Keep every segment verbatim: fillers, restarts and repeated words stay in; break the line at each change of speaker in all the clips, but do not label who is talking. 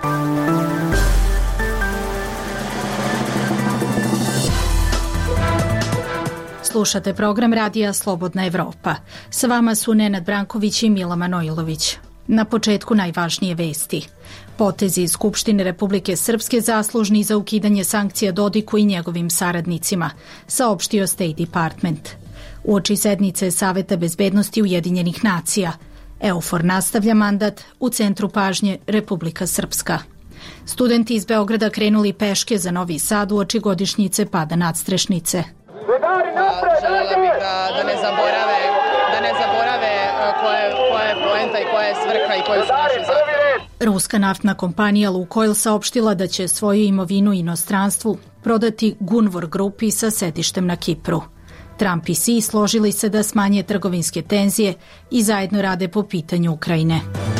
Slušate program radija Slobodna Evropa. Sa vama su Nenad Branković i Mila Manojlović. Na početku najvažnije vesti. Potezi iz Skupštine Republike Srpske zaslužni za ukidanje sankcija Dodiku i njegovim saradnicima, saopštio State Department. Uoči sednice Saveta bezbednosti Ujedinjenih nacija, EUFOR nastavlja mandat, u centru pažnje Republika Srpska. Studenti iz Beograda krenuli peške za Novi Sad uoči godišnjice pada nadstrešnice.
Želela bih da, da ne zaborave, da ne zaborave koja je, koja je poenta i koja je svrha i koji su naši zahtjevi.
Ruska naftna kompanija Lukoil saopštila da će svoju imovinu inostranstvu prodati Gunvor grupi sa sedištem na Kipru. Trump i Xi složili se da smanje trgovinske tenzije i zajedno rade po pitanju Ukrajine.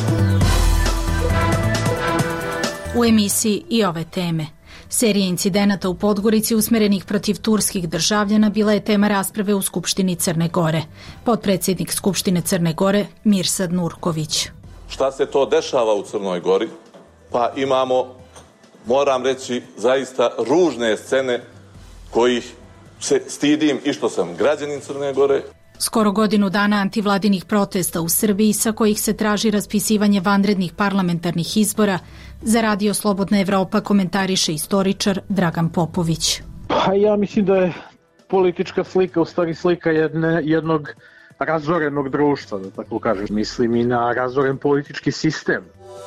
U emisiji i ove teme. Serija incidenata u Podgorici usmerenih protiv turskih državljana bila je tema rasprave u Skupštini Crne Gore. Potpredsjednik Skupštine Crne Gore Mirsad Nurković.
Šta se to dešava u Crnoj Gori? Pa imamo, moram reći, zaista ružne scene kojih se stidim i što sam građanin Crne Gore.
Skoro godinu dana antivladinih protesta u Srbiji sa kojih se traži raspisivanje vanrednih parlamentarnih izbora, za Radio Slobodna Evropa komentariše istoričar Dragan Popović.
Pa ja mislim da je politička slika u stvari slika jedne, jednog razorenog društva, da tako kažem. Mislim i na razoren politički sistem.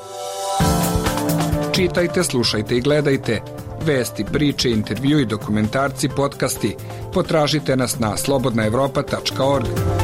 Čitajte, slušajte i gledajte. Vesti, priče, intervju i dokumentarci, podcasti. Potražite nas na slobodna evropa tačka org.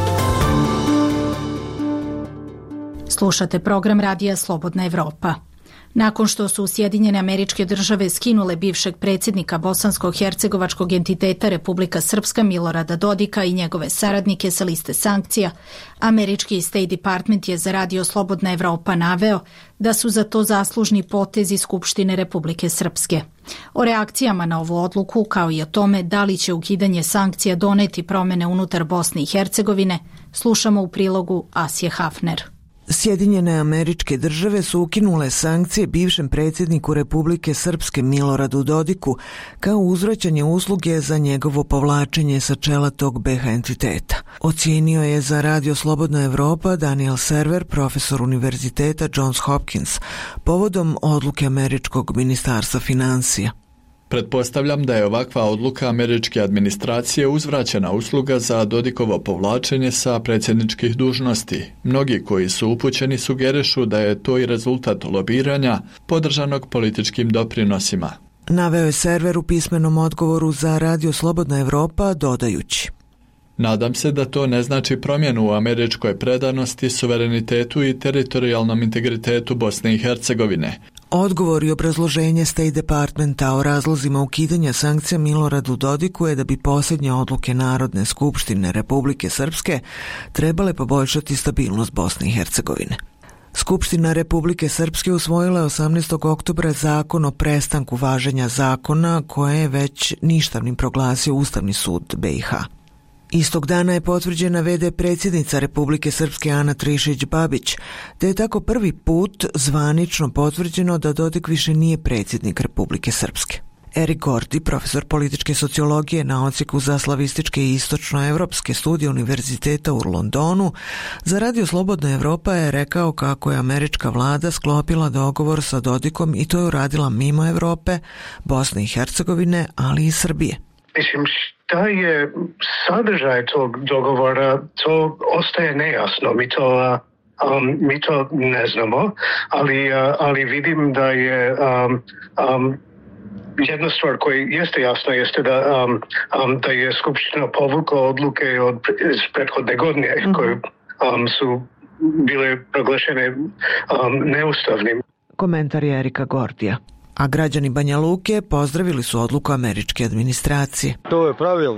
Slušate program radija Slobodna Evropa. Nakon što su Sjedinjene Američke Države skinule bivšeg predsjednika bosansko-hercegovačkog entiteta Republika Srpska Milorada Dodika i njegove saradnike sa liste sankcija, američki State Department je za Radio Slobodna Evropa naveo da su za to zaslužni potezi Skupštine Republike Srpske. O reakcijama na ovu odluku, kao i o tome da li će ukidanje sankcija doneti promene unutar Bosne i Hercegovine, slušamo u prilogu Asije Hafner.
Sjedinjene Američke Države su ukinule sankcije bivšem predsjedniku Republike Srpske Miloradu Dodiku kao uzvraćanje usluge za njegovo povlačenje sa čela tog be ha entiteta. Ocijenio je za Radio Slobodna Evropa Daniel Server, profesor Univerziteta Johns Hopkins, povodom odluke američkog ministarstva financija.
Pretpostavljam da je ovakva odluka američke administracije uzvraćena usluga za Dodikovo povlačenje sa predsjedničkih dužnosti. Mnogi koji su upućeni sugerišu da je to i rezultat lobiranja podržanog političkim doprinosima.
Naveo je Server u pismenom odgovoru za Radio Slobodna Evropa, dodajući:
Nadam se da to ne znači promjenu u američkoj predanosti, suverenitetu i teritorijalnom integritetu Bosne i Hercegovine.
Odgovor i obrazloženje State Departmenta o razlozima ukidanja sankcija Miloradu Dodiku je da bi posljednje odluke Narodne skupštine Republike Srpske trebale poboljšati stabilnost Bosne i Hercegovine. Skupština Republike Srpske usvojila je osamnaestog oktobra zakon o prestanku važenja zakona koje je već ništavnim proglasio Ustavni sud be i ha. Istog dana je potvrđena ve de predsjednica Republike Srpske Ana Trišić-Babić, te je tako prvi put zvanično potvrđeno da Dodik više nije predsjednik Republike Srpske. Erik Gordi, profesor političke sociologije na odsjeku za slavističke i istočnoevropske studije Univerziteta u Londonu, za Radio Slobodna Evropa je rekao kako je američka vlada sklopila dogovor sa Dodikom i to je uradila mimo Evrope, Bosne i Hercegovine, ali i Srbije.
Mislim, šta je sadržaj tog dogovora, to ostaje nejasno. Mi to, um, mi to ne znamo, ali, uh, ali vidim da je um, um, jedna stvar koja jeste jasna jeste da, um, um, da je Skupština povukla odluke od iz prethodne godine mm-hmm. koje um, su bile proglašene um, neustavnim.
Komentar je Erika Gordija. A građani Banja Luke pozdravili su odluku američke administracije.
To je pravilo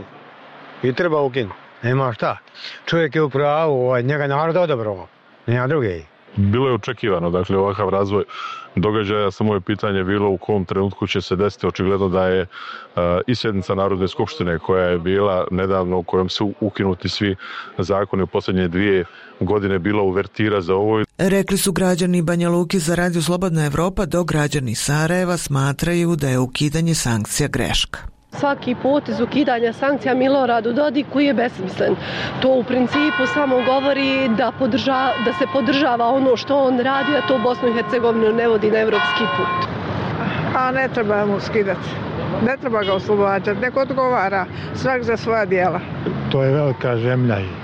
i treba ukinuti. Nema šta. Čovjek je u pravu, njega narod odabrao, nema druge.
Bilo je očekivano, dakle, ovakav razvoj događaja, samo je pitanje bilo u kom trenutku će se desiti. Očigledno da je uh, i sjednica Narodne skupštine koja je bila nedavno, u kojom su ukinuti svi zakoni u posljednje dvije godine, bila uvertira za ovo.
Rekli su građani Banja Luke za Radio Slobodna Evropa, dok građani Sarajeva smatraju da je ukidanje sankcija greška.
Svaki potez ukidanja sankcija Miloradu Dodiku je besmislen. To u principu samo govori da, podrža, da se podržava ono što on radi, a to Bosnu i Hercegovinu ne vodi na evropski put.
A ne treba mu skidati. Ne treba ga oslobađati. Nek odgovara svak za svoja djela.
To je velika zemlja i,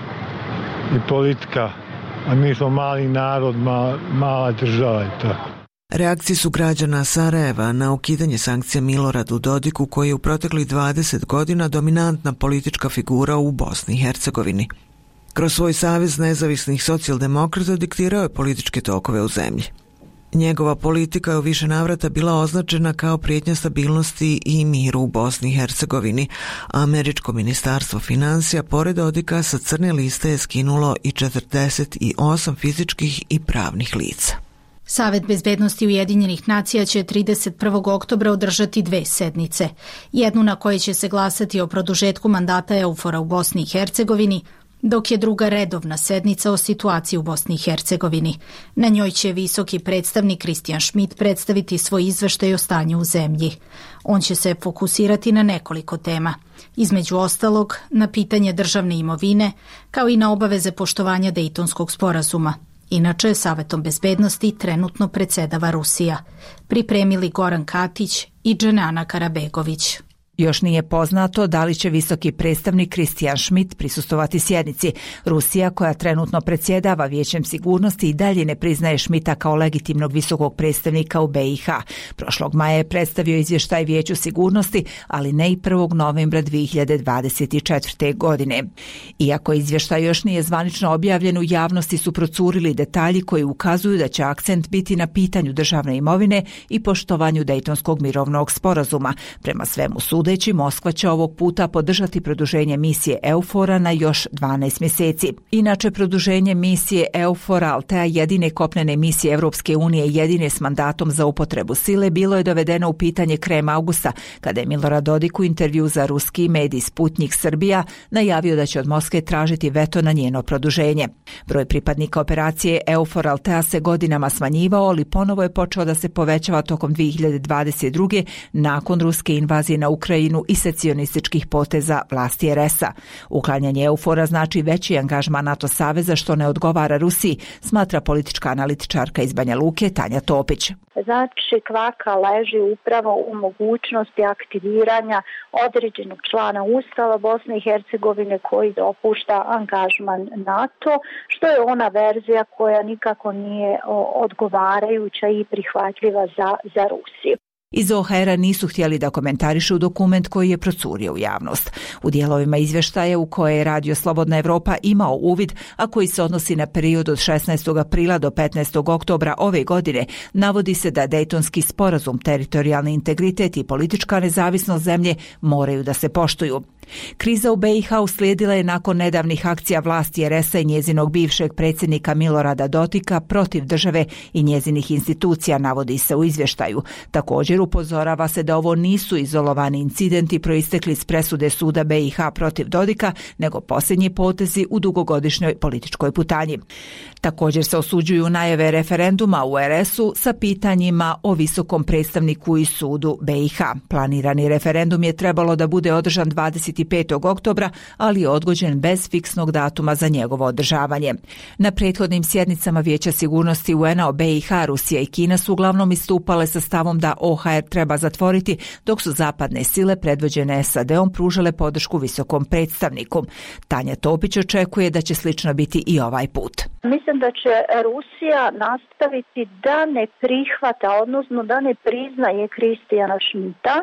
i politika, a mi smo mali narod, ma, mala država i tako.
Reakcije su građana Sarajeva na ukidanje sankcija Miloradu Dodiku, koji je u proteklih dvadeset godina dominantna politička figura u Bosni i Hercegovini. Kroz svoj savez nezavisnih socijaldemokrata diktirao je političke tokove u zemlji. Njegova politika je u više navrata bila označena kao prijetnja stabilnosti i miru u Bosni i Hercegovini. Američko ministarstvo financija pored Dodika sa crne liste je skinulo i četrdeset osam fizičkih i pravnih lica.
Savet bezbednosti Ujedinjenih nacija će trideset prvog oktobra održati dve sednice. Jednu na kojoj će se glasati o produžetku mandata EUFOR-a u Bosni i Hercegovini, dok je druga redovna sednica o situaciji u Bosni i Hercegovini. Na njoj će visoki predstavnik Christian Schmidt predstaviti svoj izveštaj o stanju u zemlji. On će se fokusirati na nekoliko tema, između ostalog na pitanje državne imovine, kao i na obaveze poštovanja Dejtonskog sporazuma. Inače, Savetom bezbednosti trenutno predsjedava Rusija. Pripremili Goran Katić i Dženana Karabegović.
Još nije poznato da li će visoki predstavnik Christian Schmidt prisustovati sjednici. Rusija, koja trenutno predsjedava Vijećem sigurnosti, i dalje ne priznaje Schmidta kao legitimnog visokog predstavnika u B i H. Prošlog maja je predstavio izvještaj Vijeću sigurnosti, ali ne i prvog novembra dvije hiljade dvadeset četvrte. godine. Iako izvještaj još nije zvanično objavljen, u javnosti su procurili detalji koji ukazuju da će akcent biti na pitanju državne imovine i poštovanju Dejtonskog mirovnog sporazuma. Prema svemu sudeći, Moskva će ovog puta podržati produženje misije EUFOR-a na još dvanaest mjeseci. Inače, produženje misije EUFOR-a, Altea, jedine kopnene misije Europske unije, jedine s mandatom za upotrebu sile, bilo je dovedeno u pitanje krajem avgusta, kada je Milorad Dodik u intervju za ruski medij Sputnik Srbija najavio da će od Moskve tražiti veto na njeno produženje. Broj pripadnika operacije EUFOR Altea se godinama smanjivao, ali ponovo je počeo da se povećava tokom dvije hiljade dvadeset druge. nakon ruske invazije na Ukrajinu i secesionističkih poteza vlasti er es a. Uklanjanje EUFOR-a znači veći angažman NATO saveza, što ne odgovara Rusiji, smatra politička analitičarka iz Banja Luke Tanja Topić.
Znači, kvaka leži upravo u mogućnosti aktiviranja određenog člana Ustava Bosne i Hercegovine koji dopušta angažman NATO, što je ona verzija koja nikako nije odgovarajuća i prihvatljiva za, za Rusiju.
Iz O H R-a nisu htjeli da komentarišu dokument koji je procurio u javnost. U dijelovima izvještaja u koje je Radio Slobodna Evropa imao uvid, a koji se odnosi na period od šesnaestog aprila do petnaestog oktobra ove godine, navodi se da Dejtonski sporazum, teritorijalni integritet i politička nezavisnost zemlje moraju da se poštuju. Kriza u B i H uslijedila je nakon nedavnih akcija vlasti er es a i njezinog bivšeg predsjednika Milorada Dodika protiv države i njezinih institucija, navodi se u izvještaju. Također upozorava se da ovo nisu izolovani incidenti proistekli iz presude suda B i H protiv Dodika, nego posljednji potezi u dugogodišnjoj političkoj putanji. Također se osuđuju najave referenduma u er es u sa pitanjima o visokom predstavniku i sudu B i H. Planirani referendum je trebalo da bude održan dvadeset petog oktobra, ali je odgođen bez fiksnog datuma za njegovo održavanje. Na prethodnim sjednicama Vijeća sigurnosti U N A o B i H, Rusija i Kina su uglavnom istupale sa stavom da O H R treba zatvoriti, dok su zapadne sile predvođene S A D-om pružale podršku visokom predstavniku. Tanja Topić očekuje da će slično biti i ovaj put.
Mislim da će Rusija nastaviti da ne prihvata, odnosno da ne priznaje Christiana Schmidta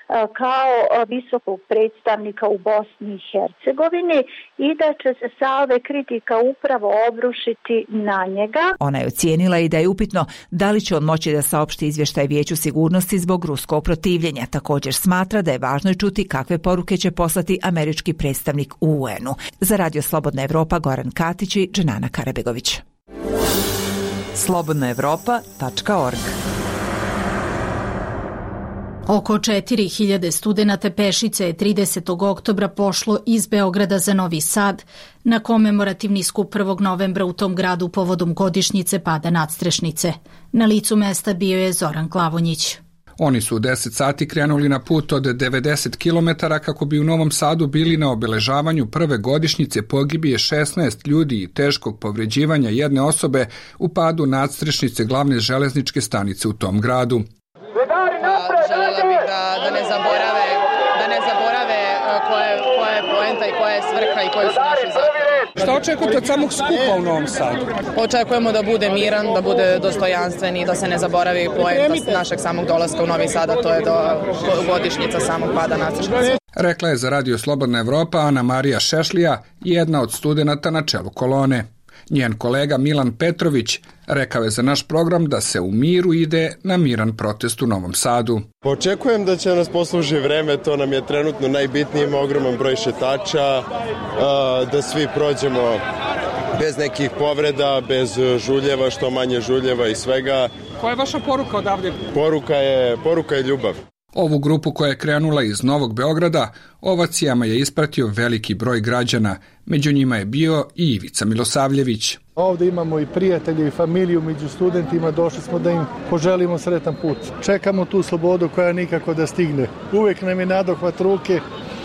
kao visokog predstavnika u Bosni i Hercegovini i da će se salve kritika upravo obrušiti na njega.
Ona je ocijenila i da je upitno da li će on moći da saopšti izvještaj Vijeću sigurnosti zbog ruskog protivljenja. Također smatra da je važno čuti kakve poruke će poslati američki predstavnik u U N U. Za Radio Slobodna Evropa, Goran Katić i Dženana Karabegović.
slobodna evropa tačka org
Oko četiri hiljade studenata pešice je tridesetog oktobra pošlo iz Beograda za Novi Sad na komemorativni skup prvog novembra u tom gradu povodom godišnjice pada nadstrešnice. Na licu mesta bio je Zoran Glavonjić.
Oni su u deset sati krenuli na put od devedeset kilometara kako bi u Novom Sadu bili na obeležavanju prve godišnjice pogibije šesnaest ljudi i teškog povređivanja jedne osobe u padu nadstrešnice glavne železničke stanice u tom gradu.
Želela bih da, da ne zaborave, da ne zaborave koja je, koja je poenta i koja je svrha i koji su naši zahtjevi.
Šta očekujete od samog skupa u Novom Sadu?
Očekujemo da bude miran, da bude dostojanstven i da se ne zaboravi poenta našeg samog dolaska u Novi Sad, a to je do godišnjica samog pada nadstrešnice.
Rekla je za Radio Slobodna Evropa Ana Marija Šešlija, jedna od studenata na čelu kolone. Njen kolega Milan Petrović rekao je za naš program da se u miru ide na miran protest u Novom Sadu.
Očekujem da će nas posluži vreme, to nam je trenutno najbitnije, ima ogroman broj šetača, da svi prođemo bez nekih povreda, bez žuljeva, što manje žuljeva i svega.
Koja je vaša poruka odavde?
Poruka je, poruka je ljubav.
Ovu grupu koja je krenula iz Novog Beograda ovacijama je ispratio veliki broj građana, među njima je bio i Ivica Milosavljević.
Ovde imamo i prijatelje i familiju među studentima, došli smo da im poželimo sretan put. Čekamo tu slobodu koja nikako da stigne. Uvek nam je nadohvat ruke,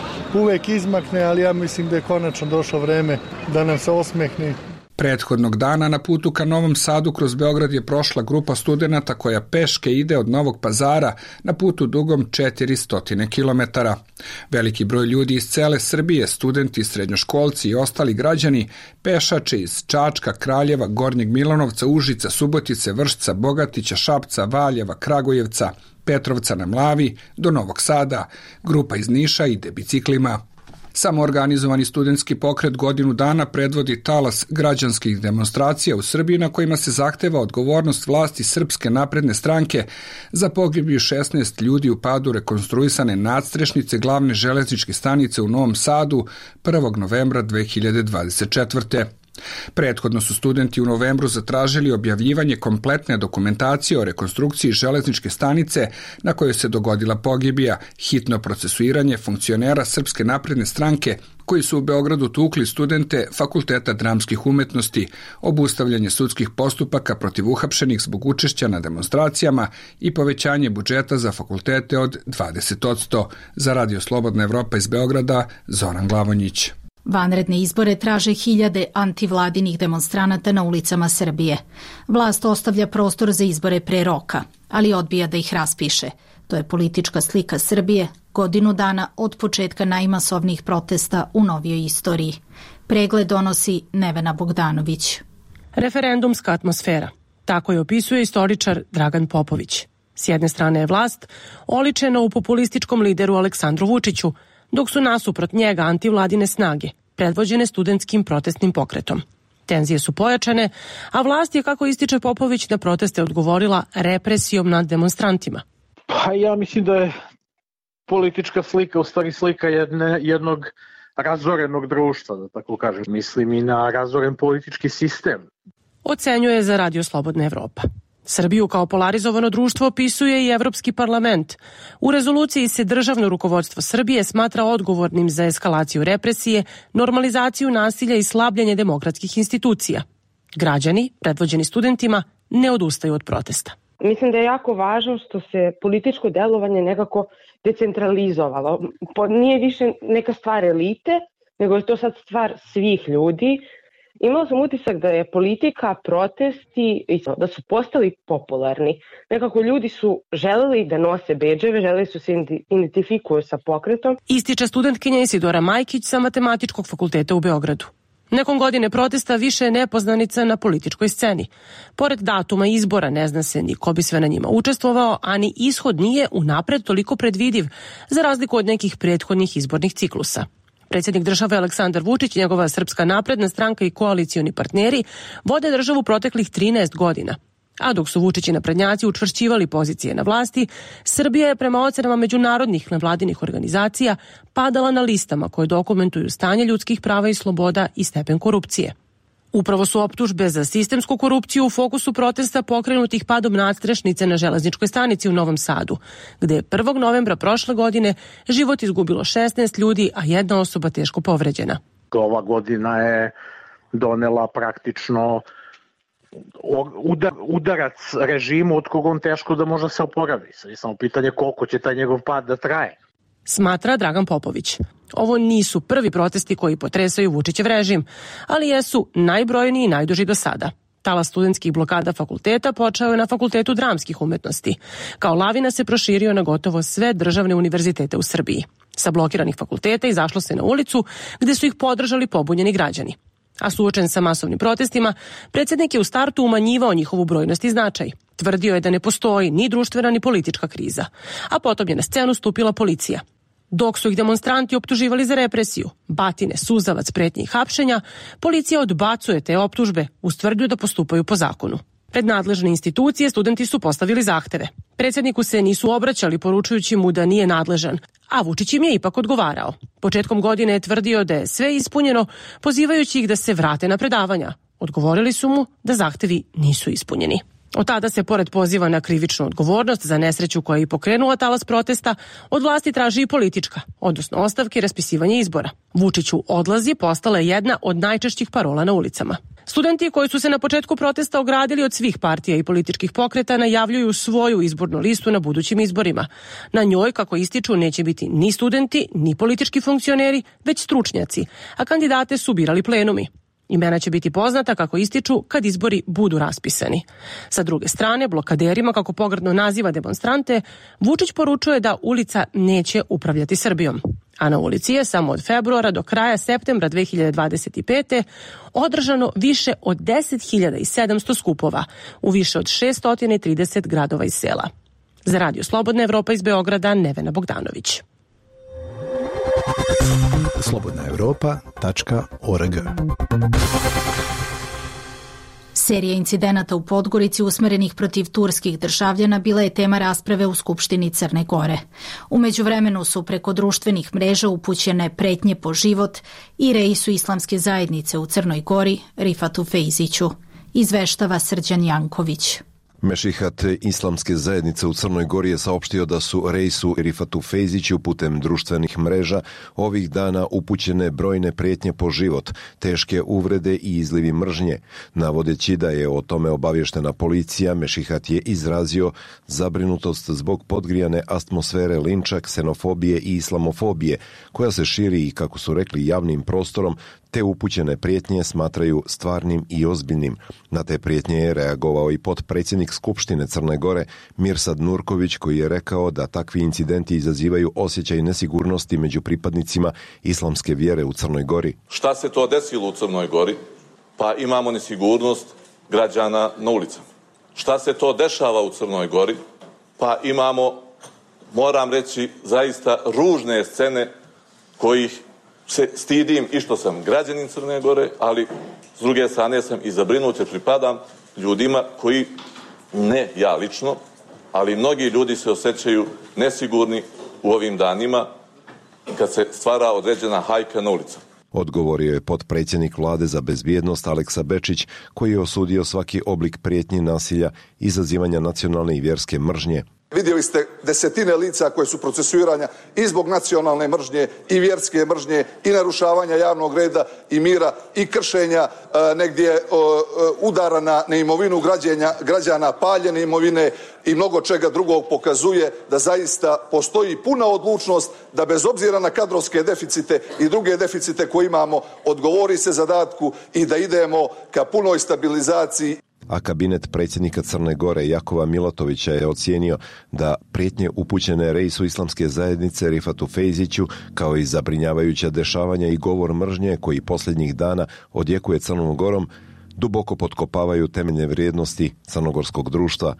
uvek izmakne, ali ja mislim da je konačno došlo vreme da nam se osmehne.
Prethodnog dana na putu ka Novom Sadu kroz Beograd je prošla grupa studenata koja peške ide od Novog Pazara na putu dugom četiristo kilometara. Veliki broj ljudi iz cele Srbije, studenti, srednjoškolci i ostali građani, pešače iz Čačka, Kraljeva, Gornjeg Milanovca, Užica, Subotice, Vršca, Bogatića, Šapca, Valjeva, Kragujevca, Petrovca na Mlavi do Novog Sada. Grupa iz Niša ide biciklima. Samoorganizovani studentski pokret godinu dana predvodi talas građanskih demonstracija u Srbiji na kojima se zahteva odgovornost vlasti Srpske napredne stranke za pogibiju šesnaest ljudi u padu rekonstruisane nadstrešnice glavne železničke stanice u Novom Sadu prvog novembra dve hiljade dvadeset četvrte. Prethodno su studenti u novembru zatražili objavljivanje kompletne dokumentacije o rekonstrukciji železničke stanice na kojoj se dogodila pogibija, hitno procesuiranje funkcionera Srpske napredne stranke koji su u Beogradu tukli studente Fakulteta dramskih umetnosti, obustavljanje sudskih postupaka protiv uhapšenih zbog učešća na demonstracijama i povećanje budžeta za fakultete od dvadeset posto. Za Radio Slobodna Evropa iz Beograda, Zoran Glavonjić.
Vanredne izbore traže hiljade antivladinih demonstranata na ulicama Srbije. Vlast ostavlja prostor za izbore pre roka, ali odbija da ih raspiše. To je politička slika Srbije godinu dana od početka najmasovnijih protesta u novijoj istoriji. Pregled donosi Nevena Bogdanović.
Referendumska atmosfera. Tako je opisuje istoričar Dragan Popović. S jedne strane je vlast oličena u populističkom lideru Aleksandru Vučiću, dok su nasuprot njega antivladine snage, predvođene studentskim protestnim pokretom. Tenzije su pojačane, a vlast je, kako ističe Popović, na proteste odgovorila represijom nad demonstrantima.
Pa ja mislim da je politička slika u stvari slika jedne, jednog razorenog društva, da tako kažem. Mislim i na razoren politički sistem.
Ocenjuje za Radio Slobodna Evropa. Srbiju kao polarizovano društvo opisuje i Evropski parlament. U rezoluciji se državno rukovodstvo Srbije smatra odgovornim za eskalaciju represije, normalizaciju nasilja i slabljenje demokratskih institucija. Građani, predvođeni studentima, ne odustaju od protesta.
Mislim da je jako važno što se političko delovanje nekako decentralizovalo. Nije više neka stvar elite, nego je to sad stvar svih ljudi. Imala sam utisak da je politika, protesti, da su postali popularni. Nekako ljudi su želeli da nose bedževe, želeli su se identifikuju sa pokretom.
Ističe studentkinja Isidora Majkić sa Matematičkog fakulteta u Beogradu. Nekom godine protesta više je nepoznanica na političkoj sceni. Pored datuma izbora ne zna se ni ko bi sve na njima učestvovao, a ni ishod nije unapred toliko predvidiv, za razliku od nekih prethodnih izbornih ciklusa. Predsjednik države Aleksandar Vučić, njegova Srpska napredna stranka i koalicioni partneri vode državu proteklih trinaest godina. A dok su Vučić i naprednjaci učvršćivali pozicije na vlasti, Srbija je prema ocenama međunarodnih nevladinih organizacija padala na listama koje dokumentuju stanje ljudskih prava i sloboda i stepen korupcije. Upravo su optužbe za sistemsku korupciju u fokusu protesta pokrenutih padom nadstrešnice na železničkoj stanici u Novom Sadu, gde je prvog novembra prošle godine život izgubilo šesnaest ljudi, a jedna osoba teško povređena.
Ova godina je donela praktično udar, udarac režimu od koga on teško da može se oporavi. Sad je samo pitanje koliko će taj njegov pad da traje.
Smatra Dragan Popović. Ovo nisu prvi protesti koji potresaju Vučićev režim, ali jesu najbrojniji i najduži do sada. Talas studentskih blokada fakulteta počeo je na Fakultetu dramskih umetnosti. Kao lavina se proširio na gotovo sve državne univerzitete u Srbiji. Sa blokiranih fakulteta izašlo se na ulicu gde su ih podržali pobunjeni građani. A suočen sa masovnim protestima, predsjednik je u startu umanjivao njihovu brojnost i značaj. Tvrdio je da ne postoji ni društvena ni politička kriza. A potom je na scenu stupila policija. Dok su ih demonstranti optuživali za represiju, batine, suzavac, pretnje i hapšenja, policija odbacuje te optužbe uz tvrdnju da postupaju po zakonu. Pred nadležne institucije studenti su postavili zahteve. Predsjedniku se nisu obraćali poručujući mu da nije nadležan, a Vučić im je ipak odgovarao. Početkom godine je tvrdio da je sve ispunjeno, pozivajući ih da se vrate na predavanja. Odgovorili su mu da zahtevi nisu ispunjeni. Od tada se, pored poziva na krivičnu odgovornost za nesreću koja je i pokrenula talas protesta, od vlasti traži i politička, odnosno ostavke i raspisivanje izbora. Vučiću odlazi postala je jedna od najčešćih parola na ulicama. Studenti koji su se na početku protesta ogradili od svih partija i političkih pokreta najavljuju svoju izbornu listu na budućim izborima. Na njoj, kako ističu, neće biti ni studenti, ni politički funkcioneri, već stručnjaci, a kandidate su birali plenumi. Imena će biti poznata, kako ističu, kad izbori budu raspisani. Sa druge strane, blokaderima, kako pogrdno naziva demonstrante, Vučić poručuje da ulica neće upravljati Srbijom. A na ulici je samo od februara do kraja septembra dve hiljade dvadeset pete. održano više od deset hiljada sedamsto skupova u više od šesto trideset gradova i sela. Za Radio Slobodna Evropa iz Beograda, Nevena Bogdanović.
slobodna evropa tačka org.
Serija incidenata u Podgorici usmerenih protiv turskih državljana bila je tema rasprave u Skupštini Crne Gore. U međuvremenu su preko društvenih mreža upućene pretnje po život i reisu islamske zajednice u Crnoj Gori, Rifatu Fejziću. Izveštava Srđan Janković.
Mešihat islamske zajednice u Crnoj Gori je saopštio da su Reisu Rifatu Fejziću putem društvenih mreža ovih dana upućene brojne prijetnje po život, teške uvrede i izlivi mržnje. Navodeći da je o tome obavještena policija, Mešihat je izrazio zabrinutost zbog podgrijane atmosfere linča, ksenofobije i islamofobije, koja se širi i, kako su rekli, javnim prostorom, te upućene prijetnje smatraju stvarnim i ozbiljnim. Na te prijetnje je reagovao i potpredsjednik Skupštine Crne Gore Mirsad Nurković, koji je rekao da takvi incidenti izazivaju osjećaj nesigurnosti među pripadnicima islamske vjere u Crnoj Gori.
Šta se to desilo u Crnoj Gori? Pa imamo nesigurnost građana na ulicama. Šta se to dešava u Crnoj Gori? Pa imamo, moram reći, zaista ružne scene kojih se stidim i što sam građanin Crne Gore, ali s druge strane sam i zabrinut jer pripadam ljudima koji, ne ja lično, ali mnogi ljudi se osjećaju nesigurni u ovim danima kad se stvara određena hajka na ulicama.
Odgovorio je potpredsjednik vlade za bezbjednost Aleksa Bečić, koji je osudio svaki oblik prijetnji, nasilja, izazivanja nacionalne i vjerske mržnje.
Vidjeli ste desetine lica koje su procesuiranja i zbog nacionalne mržnje i vjerske mržnje i narušavanja javnog reda i mira i kršenja e, negdje e, udara na, na imovinu građenja, građana, paljene imovine i mnogo čega drugog pokazuje da zaista postoji puna odlučnost da bez obzira na kadrovske deficite i druge deficite koje imamo odgovori se zadatku i da idemo ka punoj stabilizaciji.
A kabinet predsjednika Crne Gore Jakova Milatovića je ocijenio da prijetnje upućene Reisu islamske zajednice Rifatu Fejziću, kao i zabrinjavajuća dešavanja i govor mržnje koji posljednjih dana odjekuje Crnom Gorom, duboko potkopavaju temeljne vrijednosti crnogorskog društva.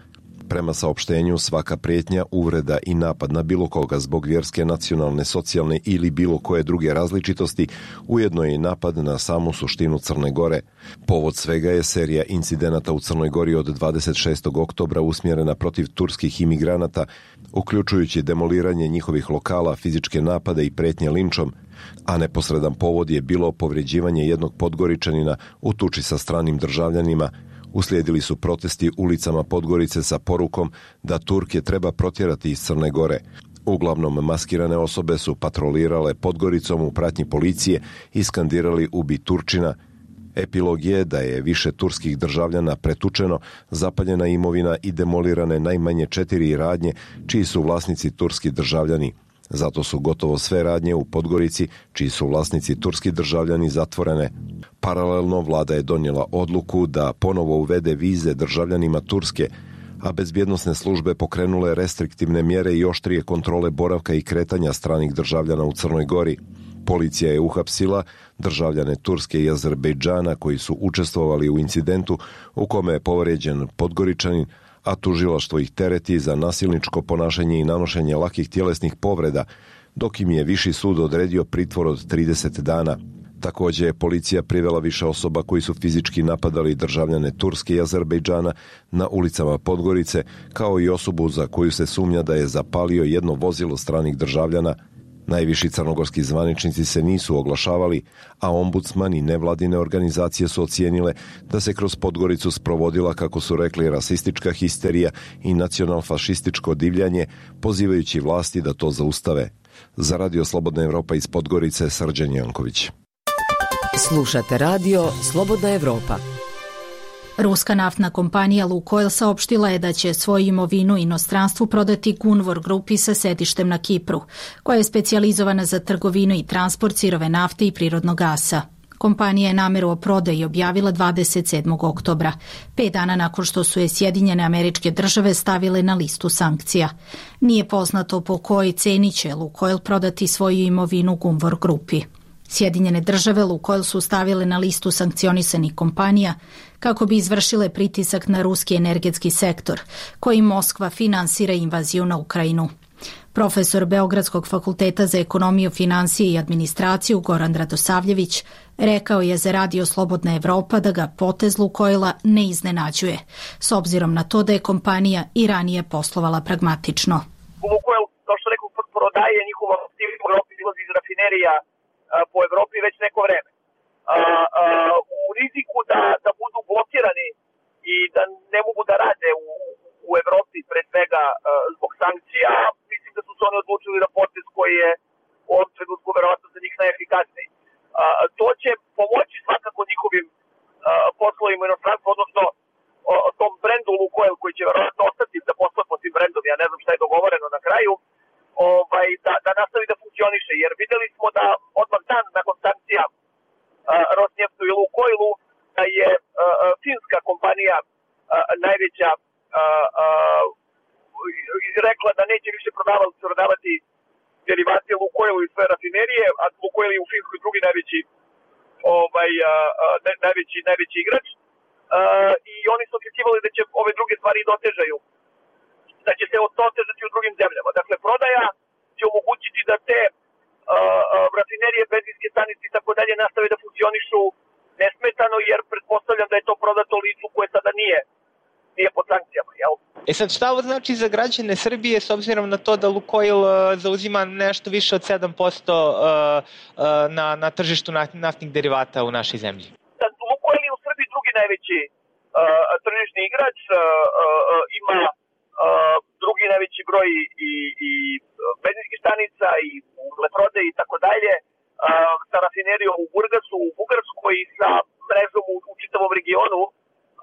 Prema saopštenju, svaka prijetnja, uvreda i napad na bilo koga zbog vjerske, nacionalne, socijalne ili bilo koje druge različitosti ujedno je i napad na samu suštinu Crne Gore. Povod svega je serija incidenata u Crnoj Gori od dvadeset šestog oktobra usmjerena protiv turskih imigranata, uključujući demoliranje njihovih lokala, fizičke napade i prijetnje linčom, a neposredan povod je bilo povređivanje jednog Podgoričanina u tuči sa stranim državljanima. Uslijedili su protesti ulicama Podgorice sa porukom da Turke treba protjerati iz Crne Gore. Uglavnom maskirane osobe su patrolirale Podgoricom u pratnji policije i skandirali "Ubi Turčina". Epilog je da je više turskih državljana pretučeno, zapaljena imovina i demolirane najmanje četiri radnje čiji su vlasnici turski državljani. Zato su gotovo sve radnje u Podgorici, čiji su vlasnici turski državljani, zatvorene. Paralelno, vlada je donijela odluku da ponovo uvede vize državljanima Turske, a bezbjednosne službe pokrenule restriktivne mjere i oštrije kontrole boravka i kretanja stranih državljana u Crnoj Gori. Policija je uhapsila državljane Turske i Azerbejdžana koji su učestvovali u incidentu u kome je povrijeđen Podgoričanin, a tužilaštvo ih tereti za nasilničko ponašanje i nanošenje lakih tjelesnih povreda, dok im je viši sud odredio pritvor od trideset dana. Također je policija privela više osoba koji su fizički napadali državljane Turske i Azerbejdžana na ulicama Podgorice, kao i osobu za koju se sumnja da je zapalio jedno vozilo stranih državljana. Najviši crnogorski zvaničnici se nisu oglašavali, a ombudsman i nevladine organizacije su ocijenile da se kroz Podgoricu sprovodila, kako su rekli, rasistička histerija i nacionalfašističko divljanje, pozivajući vlasti da to zaustave. Za Radio Slobodna Evropa iz Podgorice, Srđan Janković.
Slušate radio Slobodna Evropa.
Ruska naftna kompanija Lukoil saopštila je da će svoju imovinu inostranstvu prodati Gunvor grupi sa sedištem na Kipru, koja je specijalizovana za trgovinu i transport sirove nafte i prirodnog gasa. Kompanija je nameru o prodaji objavila dvadeset sedmog oktobra, pet dana nakon što su je Sjedinjene Američke Države stavile na listu sankcija. Nije poznato po kojoj ceni će Lukoil prodati svoju imovinu Gunvor grupi. Sjedinjene Države Lukoil su stavile na listu sankcionisanih kompanija kako bi izvršile pritisak na ruski energetski sektor, koji Moskva finansira invaziju na Ukrajinu. Profesor Beogradskog fakulteta za ekonomiju, finansije i administraciju Goran Radosavljević rekao je za Radio Slobodna Evropa da ga potez Lukoila ne iznenađuje, s obzirom na to da je kompanija i ranije poslovala pragmatično.
Lukoil, kao što rekao, prodaje njihova aktivnost u Evropi, izlazi iz rafinerija po Evropi već neko vreme. A, a, u riziku da, da budu blokirani i da ne mogu da rade u, u Evropi, pre svega a, zbog sankcija, mislim da su se oni odlučili na potez koji je u ovom trenutku verovatno za njih najefikasniji. A, to će pomoći svakako njihovim a, poslovima inostranstva, odnosno o, o tom brendu Lukoil koji će verovatno ostati da posluje pod tim brendom, ja ne znam šta je dogovoreno na kraju, ovaj, da, da nastavi da funkcioniše, jer videli smo da odmah dan nakon sankcija uh, Rosneftu i Lukoilu da je uh, finska kompanija uh, najveća uh, uh, rekla da neće više prodavati, prodavati derivate Lukoilu i svoje rafinerije, a Lukoil je u Finskoj drugi najveći, ovaj, uh, najveći, najveći igrač uh, i oni su očekivali da će ove druge stvari dotežaju, da će se otežati u drugim zemljama. Dakle, prodaja će omogućiti da te uh, uh, rafinerije, benzinske stanice i tako dalje nastave da funkcionišu nesmetano, jer pretpostavljam da je to prodato licu koje sada nije, nije pod sankcijama, jel?
E sad, šta ovo znači za građane Srbije s obzirom na to da Lukoil uh, zauzima nešto više od sedam posto uh, uh, na, na tržištu naftnih derivata u našoj zemlji?
Lukoil je u Srbiji drugi najveći uh, tržišni igrač, uh, uh, ima Uh, drugi najveći broj i, i benzinskih stanica i leprode i tako dalje, sa rafinerijom u Burgasu, u Bugarskoj i sa mrežom u, u čitavom regionu. Uh,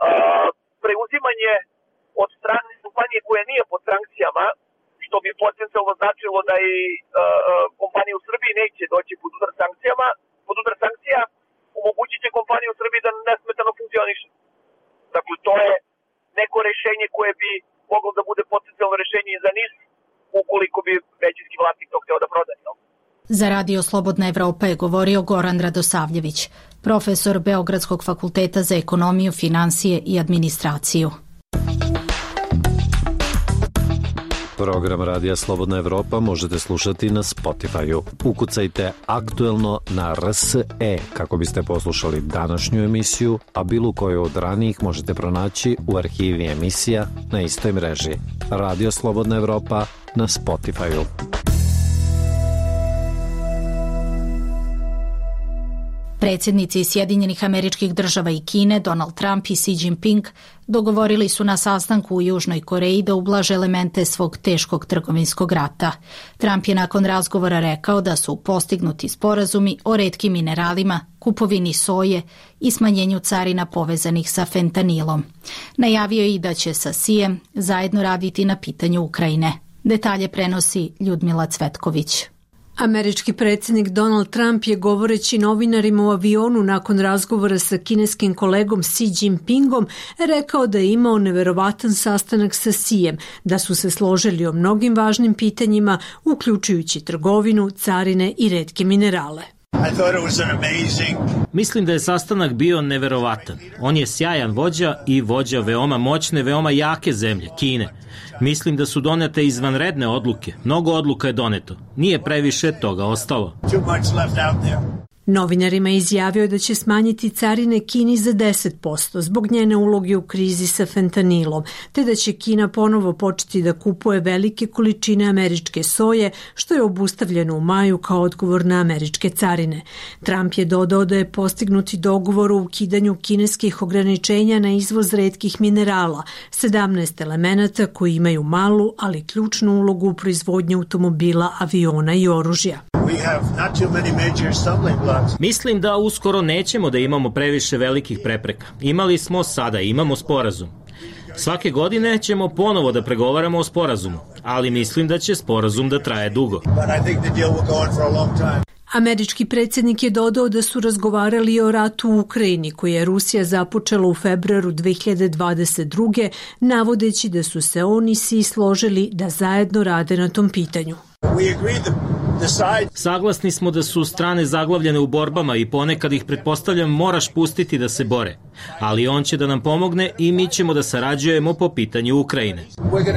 preuzimanje od strane kompanije koja nije pod sankcijama, što bi potencijalno značilo da i uh, kompanije u Srbiji neće doći pod udar sankcijama, pod udar sankcija omogućit će kompanije u Srbiji da nesmetano funkcioniše. Dakle, to je neko rešenje koje bi moglo da bude potencijalno rešenje za N I S ukoliko bi većinski vlasnik to hteo da prodaje.
Za Radio Slobodna Evropa je govorio Goran Radosavljević, profesor Beogradskog fakulteta za ekonomiju, finansije i administraciju.
Program Radija Slobodna Evropa možete slušati na Spotify-u. Ukucajte aktuelno na R S E kako biste poslušali današnju emisiju, a bilo koju od ranijih možete pronaći u arhivi emisija na istoj mreži. Radio Slobodna Evropa na Spotify-u.
Predsjednici Sjedinjenih Američkih Država i Kine, Donald Trump i Xi Jinping, dogovorili su na sastanku u Južnoj Koreji da ublaže elemente svog teškog trgovinskog rata. Trump je nakon razgovora rekao da su postignuti sporazumi o retkim mineralima, kupovini soje i smanjenju carina povezanih sa fentanilom. Najavio je i da će sa Xijem zajedno raditi na pitanju Ukrajine. Detalje prenosi Ljudmila Cvetković.
Američki predsjednik Donald Trump je govoreći novinarima u avionu nakon razgovora sa kineskim kolegom Xi Jinpingom rekao da je imao neverovatan sastanak sa Xijem, da su se složili o mnogim važnim pitanjima, uključujući trgovinu, carine i retke minerale.
Mislim da je sastanak bio neverovatan. On je sjajan vođa i vođa veoma moćne, veoma jake zemlje, Kine. Mislim da su donete izvanredne odluke. Mnogo odluka je doneto. Nije previše toga ostalo.
Novinarima je izjavio da će smanjiti carine Kini za deset posto zbog njene uloge u krizi sa fentanilom, te da će Kina ponovo početi da kupuje velike količine američke soje, što je obustavljeno u maju kao odgovor na američke carine. Trump je dodao da je postignuti dogovor o ukidanju kineskih ograničenja na izvoz retkih minerala, sedamnaest elemenata koji imaju malu, ali ključnu ulogu u proizvodnji automobila, aviona i oružja.
Mislim da uskoro nećemo da imamo previše velikih prepreka. Imali smo, sada imamo sporazum. Svake godine ćemo ponovo da pregovaramo o sporazumu, ali mislim da će sporazum da traje dugo.
Američki predsjednik je dodao da su razgovarali o ratu u Ukrajini, koji je Rusija započela u februaru dve hiljade dvadeset druge, navodeći da su se oni svi složili da zajedno rade na tom pitanju.
Saglasni smo da su strane zaglavljene u borbama i ponekad ih, pretpostavljam, moraš pustiti da se bore. Ali on će da nam pomogne i mi ćemo da sarađujemo po pitanju Ukrajine.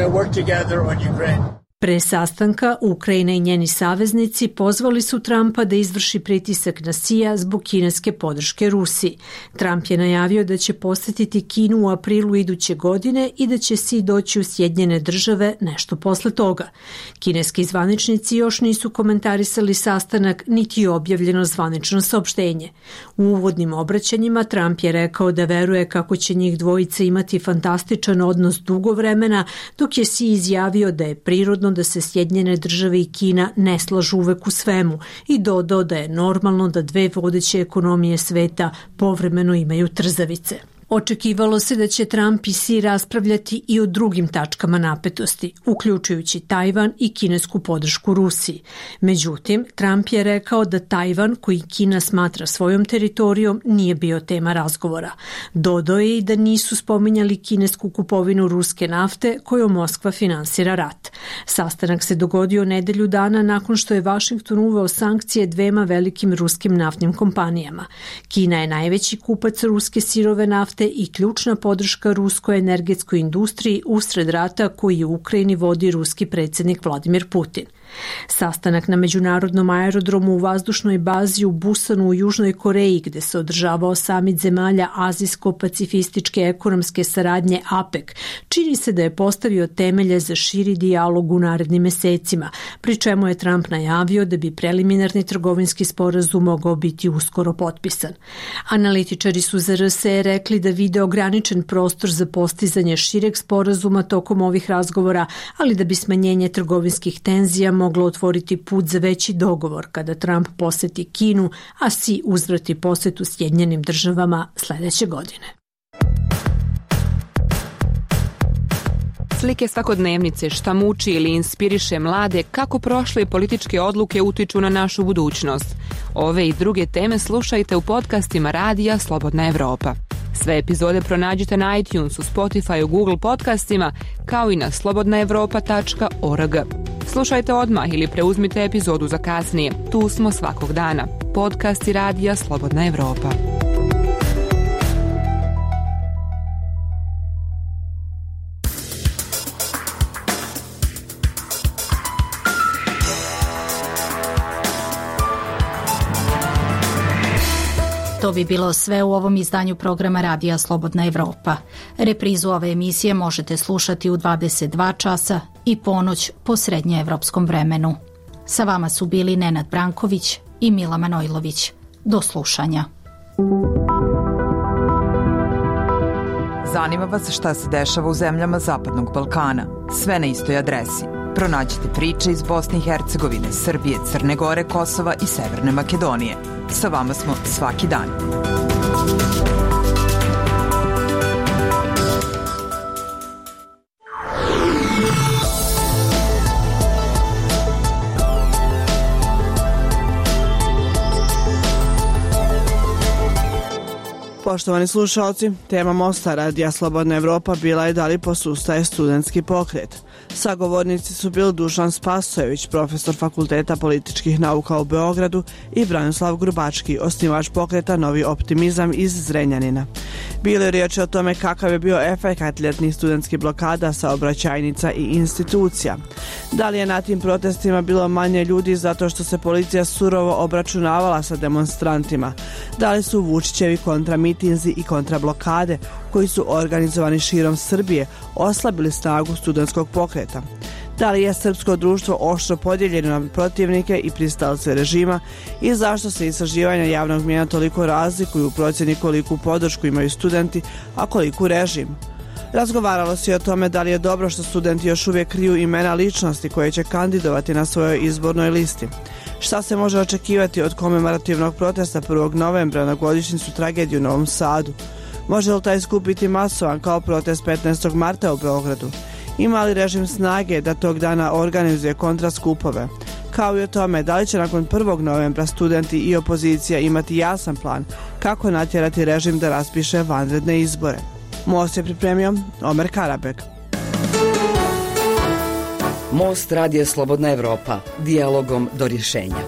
Pre sastanka, Ukrajina i njeni saveznici pozvali su Trumpa da izvrši pritisak na Xija zbog kineske podrške Rusiji. Trump je najavio da će posetiti Kinu u aprilu iduće godine i da će Xi doći u Sjedinjene Države nešto posle toga. Kineski zvaničnici još nisu komentarisali sastanak, niti je objavljeno zvanično saopštenje. U uvodnim obraćanjima Trump je rekao da veruje kako će njih dvojica imati fantastičan odnos dugo vremena, dok je Xi izjavio da je prirodno da se Sjedinjene Države i Kina ne slažu uvek u svemu i dodao da je normalno da dve vodeće ekonomije sveta povremeno imaju trzavice. Očekivalo se da će Trump i Xi raspravljati i o drugim tačkama napetosti, uključujući Tajvan i kinesku podršku Rusiji. Međutim, Trump je rekao da Tajvan, koji Kina smatra svojom teritorijom, nije bio tema razgovora. Dodao je i da nisu spominjali kinesku kupovinu ruske nafte kojom Moskva finansira rat. Sastanak se dogodio nedelju dana nakon što je Vašington uveo sankcije dvema velikim ruskim naftnim kompanijama. Kina je najveći kupac ruske sirove nafte i ključna podrška ruskoj energetskoj industriji usred rata koji u Ukrajini vodi ruski predsjednik Vladimir Putin. Sastanak na međunarodnom aerodromu u vazdušnoj bazi u Busanu u Južnoj Koreji, gde se održavao samit zemalja Azijsko-pacifističke ekonomske saradnje A P E C, čini se da je postavio temelje za širi dijalog u narednim mesecima, pri čemu je Trump najavio da bi preliminarni trgovinski sporazum mogao biti uskoro potpisan. Analitičari su za R S E rekli da vide ograničen prostor za postizanje šireg sporazuma tokom ovih razgovora, ali da bi smanjenje trgovinskih tenzija moglo otvoriti put za veći dogovor kada Trump poseti Kinu, a Xi uzvrati posetu Sjedinjenim Državama sledeće godine.
Slike svakodnevnice, šta muči ili inspiriše mlade, kako prošle političke odluke utiču na našu budućnost. Ove i druge teme slušajte u podcastima Radija Slobodna Evropa. Sve epizode pronađite na iTunesu, Spotify, Google podcastima, kao i na slobodna evropa tačka org. Slušajte odmah ili preuzmite epizodu za kasnije. Tu smo svakog dana. Podcasti Radija Slobodna Evropa.
To bi bilo sve u ovom izdanju programa Radija Slobodna Evropa. Reprizu ove emisije možete slušati u dvadeset dva časa i ponoć po srednjeevropskom vremenu. Sa vama su bili Nenad Branković i Mila Manojlović. Do slušanja.
Zanima vas šta se dešava u zemljama Zapadnog Balkana? Sve na istoj adresi. Pronađite priče iz Bosne i Hercegovine, Srbije, Crne Gore, Kosova i Severne Makedonije. Sa vama smo svaki dan.
Poštovani slušalci, tema Mosta Radija Slobodna Evropa bila je da li posustaje studentski pokret. Sagovornici su bili Dušan Spasojević, profesor Fakulteta političkih nauka u Beogradu, i Branislav Grubački, osnivač pokreta Novi optimizam iz Zrenjanina. Bilo je riječ o tome kakav je bio efekat ljetnih studentskih blokada, saobraćajnica i institucija. Da li je na tim protestima bilo manje ljudi zato što se policija surovo obračunavala sa demonstrantima? Da li su Vučićevi kontramitinzi i kontrablokade, koji su organizovani širom Srbije, oslabili snagu studentskog pokreta? Da li je srpsko društvo oštro podijeljeno na protivnike i pristalce režima i zašto se istraživanja javnog mnijenja toliko razlikuju u procjeni koliku podršku imaju studenti, a koliku režim? Razgovaralo se i o tome da li je dobro što studenti još uvijek kriju imena ličnosti koje će kandidovati na svojoj izbornoj listi. Šta se može očekivati od komemorativnog protesta prvog novembra na godišnjicu tragedije u Novom Sadu? Može li taj skup biti masovan kao protest petnaestog marta u Beogradu? Ima li režim snage da tog dana organizuje kontraskupove? Kao i o tome da li će nakon prvog novembra studenti i opozicija imati jasan plan kako natjerati režim da raspiše vanredne izbore. Most je pripremio Omer Karabek.
Most Radija Slobodna Evropa. Dijalogom do rješenja.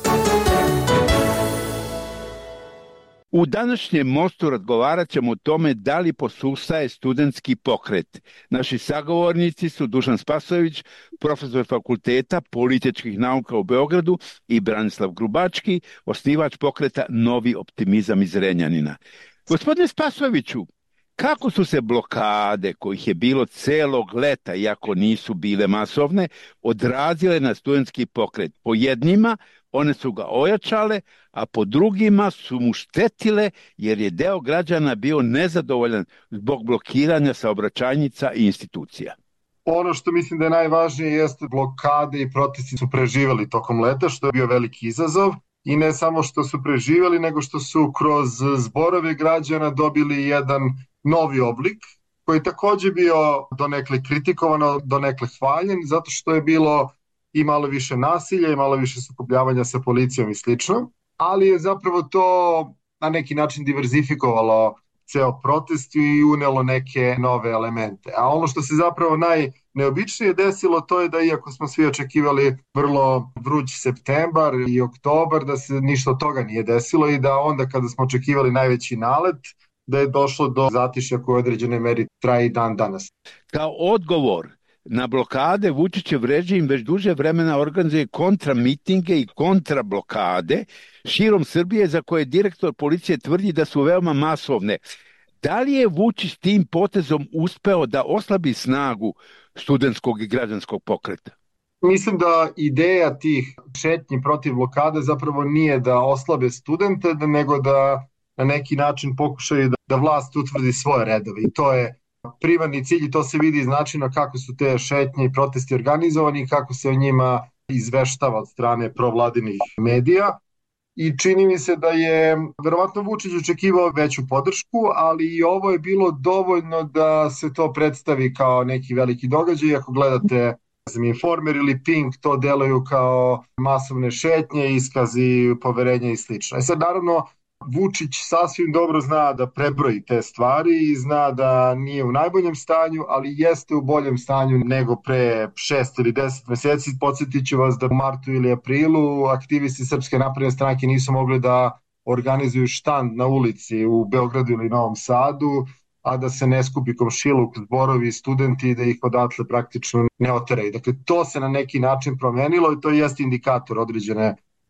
U današnjem Mostu razgovarat ćemo o tome da li posustaje studentski pokret. Naši sagovornici su Dušan Spasojević, profesor Fakulteta političkih nauka u Beogradu, i Branislav Grubački, osnivač pokreta Novi optimizam iz Zrenjanina. Gospodine Spasojeviću, kako su se blokade, kojih je bilo celog leta, iako nisu bile masovne, odrazile na studentski pokret? Po jednima one su ga ojačale, a po drugima su mu štetile jer je deo građana bio nezadovoljan zbog blokiranja saobraćajnica i institucija.
Ono što mislim da je najvažnije jeste blokade i protesti su preživjeli tokom leta, što je bio veliki izazov. I ne samo što su preživjeli, nego što su kroz zborove građana dobili jedan novi oblik, koji je također bio donekle kritikovano, donekle hvaljen, zato što je bilo i malo više nasilja i malo više sukobljavanja sa policijom i slično, ali je zapravo to na neki način diverzifikovalo ceo protest i unelo neke nove elemente. A ono što se zapravo najneobičnije desilo, to je da iako smo svi očekivali vrlo vruć septembar i oktobar, da se ništa od toga nije desilo i da onda kada smo očekivali najveći nalet, da je došlo do zatišja koje u određenoj meri traje i dan danas.
Kao odgovor na blokade, Vučićev režim već duže vremena organizuje kontramitinge i kontrablokade širom Srbije, za koje direktor policije tvrdi da su veoma masovne. Da li je Vučić tim potezom uspeo da oslabi snagu studentskog i građanskog pokreta?
Mislim da ideja tih šetnji protiv blokade zapravo nije da oslabe studente, nego da na neki način pokušaju da, da vlast utvrdi svoje redove. I to je primarni cilj i to se vidi iz načina kako su te šetnje i protesti organizovani i kako se o njima izveštava od strane provladinih medija. I čini mi se da je verovatno Vučić očekivao veću podršku, ali i ovo je bilo dovoljno da se to predstavi kao neki veliki događaj. Ako gledate Informer ili Pink, to deluju kao masovne šetnje, iskazi poverenja i slično. E sad, naravno, Vučić sasvim dobro zna da prebroji te stvari i zna da nije u najboljem stanju, ali jeste u boljem stanju nego pre šest ili deset meseci. Podsjetit ću vas da u martu ili aprilu aktivisti Srpske napredne stranke nisu mogli da organizuju štand na ulici u Beogradu ili Novom Sadu, a da se ne skupi komšiluk, zborovi i studenti i da ih odatle praktično ne oteraju. Dakle, to se na neki način promenilo i to jeste indikator određene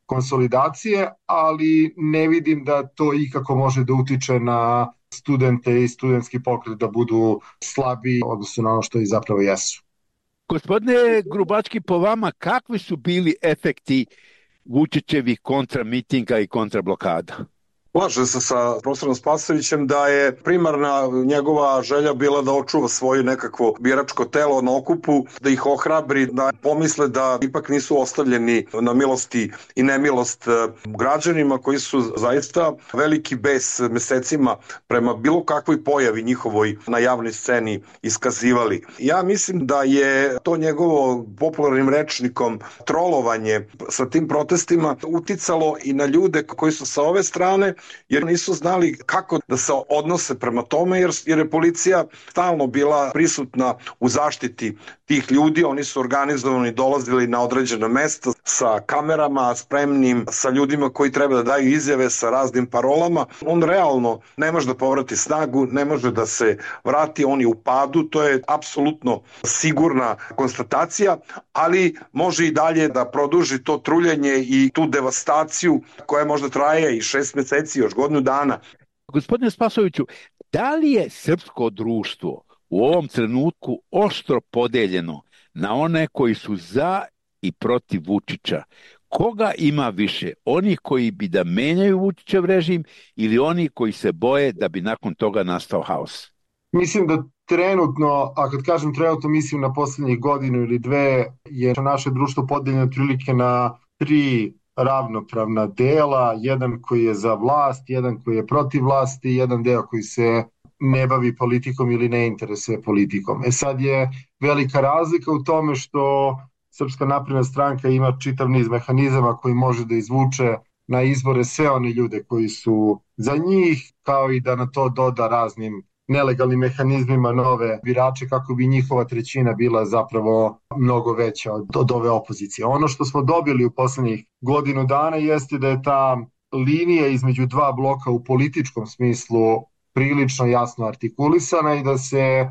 konsolidacije, ali ne vidim da to ikako može da utiče na studente i studentski pokret da budu slabi odnosno na ono što i zapravo jesu.
Gospodine Grubački, po vama kakvi su bili efekti Vučićevih kontramitinga i kontrablokada?
Slažem se sa profesorom Spasojevićem da je primarna njegova želja bila da očuva svoje nekakvo biračko telo na okupu, da ih ohrabri, da pomisle da ipak nisu ostavljeni na milosti i nemilost građanima koji su zaista veliki bes mesecima prema bilo kakvoj pojavi njihovoj na javnoj sceni iskazivali. Ja mislim da je to njegovo popularnim rečnikom trolovanje sa tim protestima uticalo i na ljude koji su sa ove strane, jer nisu znali kako da se odnose prema tome, jer, jer je policija stalno bila prisutna u zaštiti tih ljudi. Oni su organizovani, dolazili na određena mesta sa kamerama, spremnim, sa ljudima koji treba da daju izjave sa raznim parolama. On realno ne može da povrati snagu, ne može da se vrati, on je u padu, to je apsolutno sigurna konstatacija, ali može i dalje da produži to truljenje i tu devastaciju koja možda traje i šest meseci, još godinu dana.
Gospodine Spasojeviću, da li je srpsko društvo u ovom trenutku oštro podeljeno na one koji su za i protiv Vučića? Koga ima više? Oni koji bi da menjaju Vučićev režim ili oni koji se boje da bi nakon toga nastao haos?
Mislim da trenutno, a kad kažem trenutno mislim na poslednjih godinu ili dve, je naše društvo podeljeno otprilike na tri ravnopravna dela, jedan koji je za vlast, jedan koji je protiv vlasti, jedan deo koji se ne bavi politikom ili ne interesuje politikom. E sad je velika razlika u tome što Srpska napredna stranka ima čitav niz mehanizama koji može da izvuče na izbore sve one ljude koji su za njih, kao i da na to doda raznim nelegalnim mehanizmima nove birače kako bi njihova trećina bila zapravo mnogo veća od, od ove opozicije. Ono što smo dobili u poslednjih godinu dana jeste da je ta linija između dva bloka u političkom smislu prilično jasno artikulisana i da se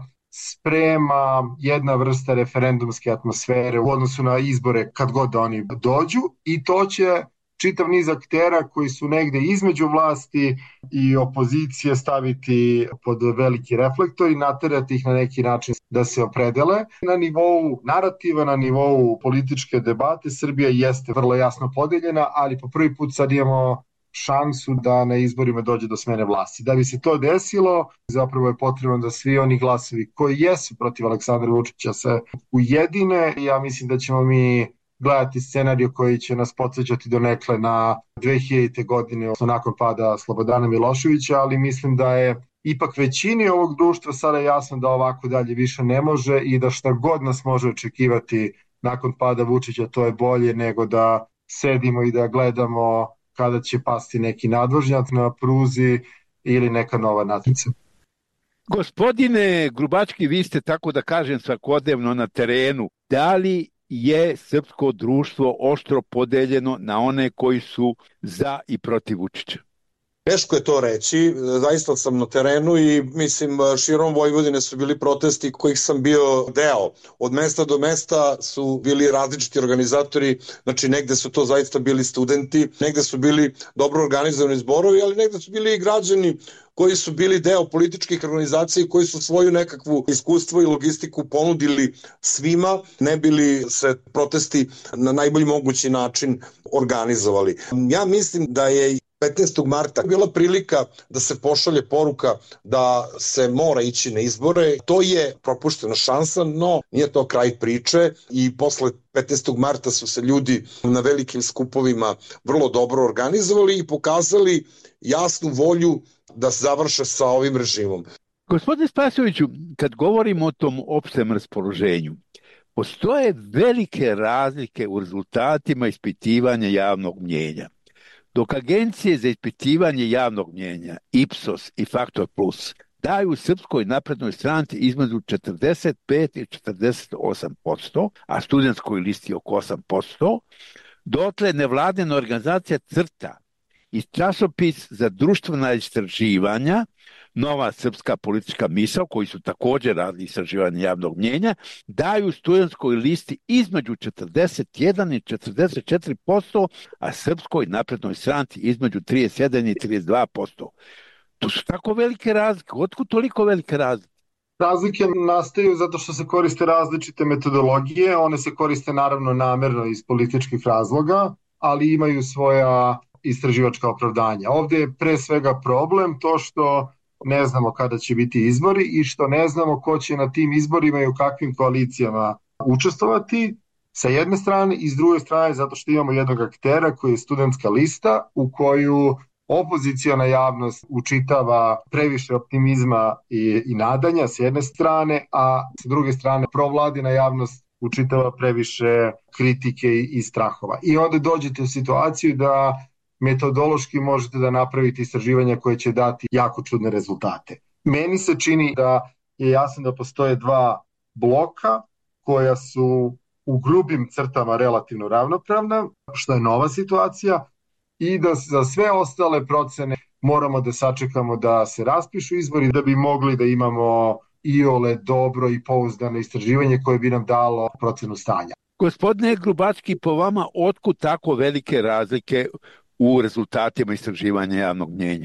sprema jedna vrsta referendumske atmosfere u odnosu na izbore kad god da oni dođu i to će čitav niz aktera koji su negde između vlasti i opozicije staviti pod veliki reflektor i naterati ih na neki način da se opredele. Na nivou narativa, na nivou političke debate Srbija jeste vrlo jasno podeljena, ali po prvi put sad imamo šansu da na izborima dođe do smene vlasti. Da bi se to desilo, zapravo je potrebno da svi oni glasovi koji jesu protiv Aleksandra Vučića se ujedine. Ja mislim da ćemo mi gledati scenariju koji će nas podsjećati donekle na dve hiljadite godine, odnosno nakon pada Slobodana Miloševića, ali mislim da je ipak većini ovog društva sada jasno da ovako dalje više ne može i da šta god nas može očekivati nakon pada Vučića, to je bolje nego da sedimo i da gledamo kada će pasti neki nadvožnjak na pruzi ili neka nova natica.
Gospodine Grubački, vi ste, tako da kažem, svakodnevno na terenu. Da li je srpsko društvo oštro podeljeno na one koji su za i protiv Vučića?
Teško je to reći, zaista sam na terenu i mislim širom Vojvodine su bili protesti kojih sam bio deo. Od mesta do mesta su bili različiti organizatori, znači negde su to zaista bili studenti, negde su bili dobro organizovani zborovi, ali negde su bili i građani koji su bili deo političkih organizacija i koji su svoju nekakvu iskustvo i logistiku ponudili svima, ne bili se protesti na najbolji mogući način organizovali. Ja mislim da je petnaestog marta bila prilika da se pošalje poruka da se mora ići na izbore. To je propuštena šansa, no nije to kraj priče i posle petnaestog marta su se ljudi na velikim skupovima vrlo dobro organizovali i pokazali jasnu volju da se završe sa ovim režimom.
Gospodine Spasojeviću, kad govorimo o tom opštem raspoloženju, postoje velike razlike u rezultatima ispitivanja javnog mnjenja. Dok agencije za ispitivanje javnog mnjenja, Ipsos i Faktor Plus, daju Srpskoj naprednoj stranci između četrdeset pet i četrdeset osam posto, a studentskoj listi oko osam posto, dotle nevladina organizacija CRTA i časopis za društvena istraživanja Nova srpska politička misao, koji su također radili istraživanje javnog mnjenja, daju studentskoj listi između četrdeset jedan i četrdeset četiri posto, a Srpskoj naprednoj stranci između trideset jedan i trideset dva posto. To su tako velike razlike. Otkud toliko velike razlike?
Razlike nastaju zato što se koriste različite metodologije, one se koriste naravno namerno iz političkih razloga, ali imaju svoja istraživačka opravdanja. Ovdje je pre svega problem to što ne znamo kada će biti izbori i što ne znamo ko će na tim izborima i u kakvim koalicijama učestvovati sa jedne strane i s druge strane zato što imamo jednog aktera koji je studentska lista u koju opozicijona javnost učitava previše optimizma i, i nadanja s jedne strane, a s druge strane provladina javnost učitava previše kritike i, i strahova. I onda dođete u situaciju da metodološki možete da napravite istraživanja koje će dati jako čudne rezultate. Meni se čini da je jasno da postoje dva bloka koja su u grubim crtama relativno ravnopravna, što je nova situacija, i da za sve ostale procene moramo da sačekamo da se raspišu izbori da bi mogli da imamo iole dobro i pouzdano istraživanje koje bi nam dalo procenu stanja.
Gospodine Grubacki, po vama otkud tako velike razlike u rezultatima istraživanja javnog mnjenja?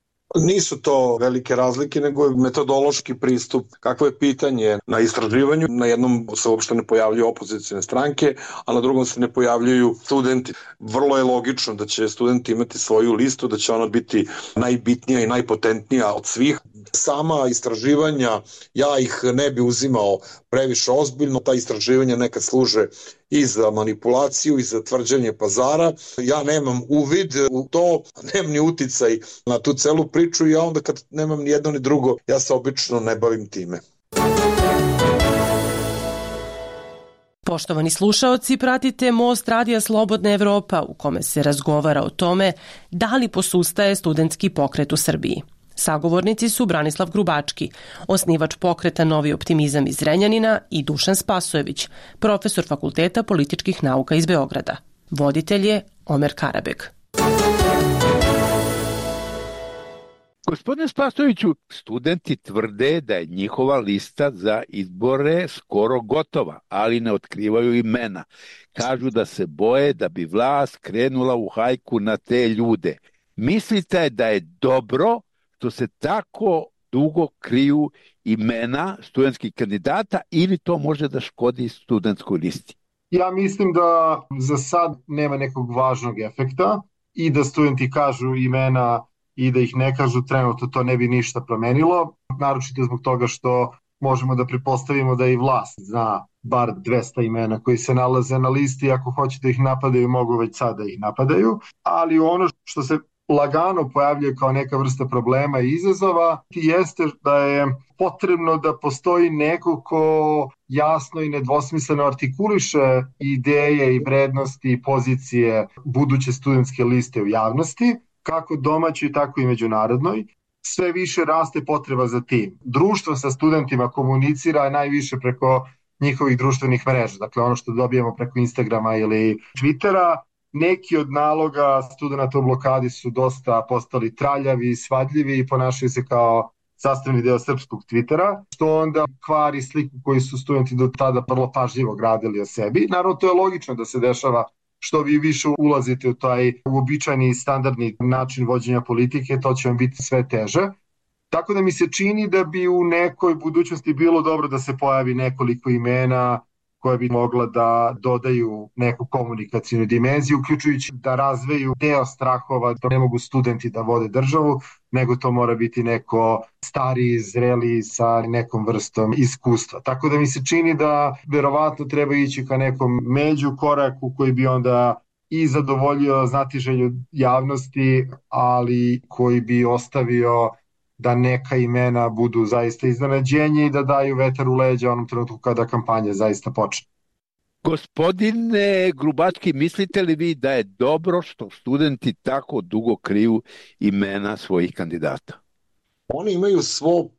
Nisu to velike razlike, nego je metodološki pristup. Kakvo je pitanje na istraživanju? Na jednom se uopšte ne pojavljuju opozicijne stranke, a na drugom se ne pojavljuju studenti. Vrlo je logično da će studenti imati svoju listu, da će ona biti najbitnija i najpotentnija od svih. Sama istraživanja, ja ih ne bi uzimao previše ozbiljno. Ta istraživanja nekad služe i za manipulaciju i za tvrđenje pazara. Ja nemam uvid u to, nemam ni uticaj na tu celu priču i ja onda kad nemam ni jedno ni drugo, ja se obično ne bavim time.
Poštovani slušaoci, pratite Most Radija Slobodna Evropa u kome se razgovara o tome da li posustaje studentski pokret u Srbiji. Sagovornici su Branislav Grubački, osnivač pokreta Novi optimizam iz Zrenjanina, i Dušan Spasojević, profesor Fakulteta političkih nauka iz Beograda. Voditelj je Omer Karabeg.
Gospodine Spasojeviću, studenti tvrde da je njihova lista za izbore skoro gotova, ali ne otkrivaju imena. Kažu da se boje da bi vlast krenula u hajku na te ljude. Mislite da je dobro što se tako dugo kriju imena studentskih kandidata ili to može da škodi studentskoj listi?
Ja mislim da za sad nema nekog važnog efekta i da studenti kažu imena i da ih ne kažu trenutno, to ne bi ništa promenilo, naročito zbog toga što možemo da pretpostavimo da i vlast zna bar dvesta imena koji se nalaze na listi, ako hoće da ih napadaju, mogu već sada da ih napadaju, ali ono što se lagano pojavljuje kao neka vrsta problema i izazova jeste da je potrebno da postoji neko ko jasno i nedvosmisleno artikuliše ideje i vrednosti i pozicije buduće studentske liste u javnosti, kako domaćoj, tako i međunarodnoj. Sve više raste potreba za tim. Društvo sa studentima komunicira najviše preko njihovih društvenih mreža, dakle ono što dobijemo preko Instagrama ili Twittera. Neki od naloga studenta u blokadi su dosta postali traljavi, svadljivi i ponašaju se kao sastavni deo srpskog Twittera, što onda kvari sliku koju su studenti do tada vrlo pažljivo gradili o sebi. Naravno, to je logično da se dešava što vi više ulazite u taj uobičajeni i standardni način vođenja politike, to će vam biti sve teže. Tako da mi se čini da bi u nekoj budućnosti bilo dobro da se pojavi nekoliko imena koje bi mogla da dodaju neku komunikacijnu dimenziju, uključujući da razveju deo strahova da ne mogu studenti da vode državu, nego to mora biti neko stariji, zreli sa nekom vrstom iskustva. Tako da mi se čini da verovatno treba ići ka nekom među koraku koji bi onda i zadovoljio znatiželju javnosti, ali koji bi ostavio da neka imena budu zaista iznenađenje i da daju vetar u leđa onom trenutku kada kampanja zaista počne.
Gospodine Grubački, mislite li vi da je dobro što studenti tako dugo kriju imena svojih kandidata?
Oni imaju svo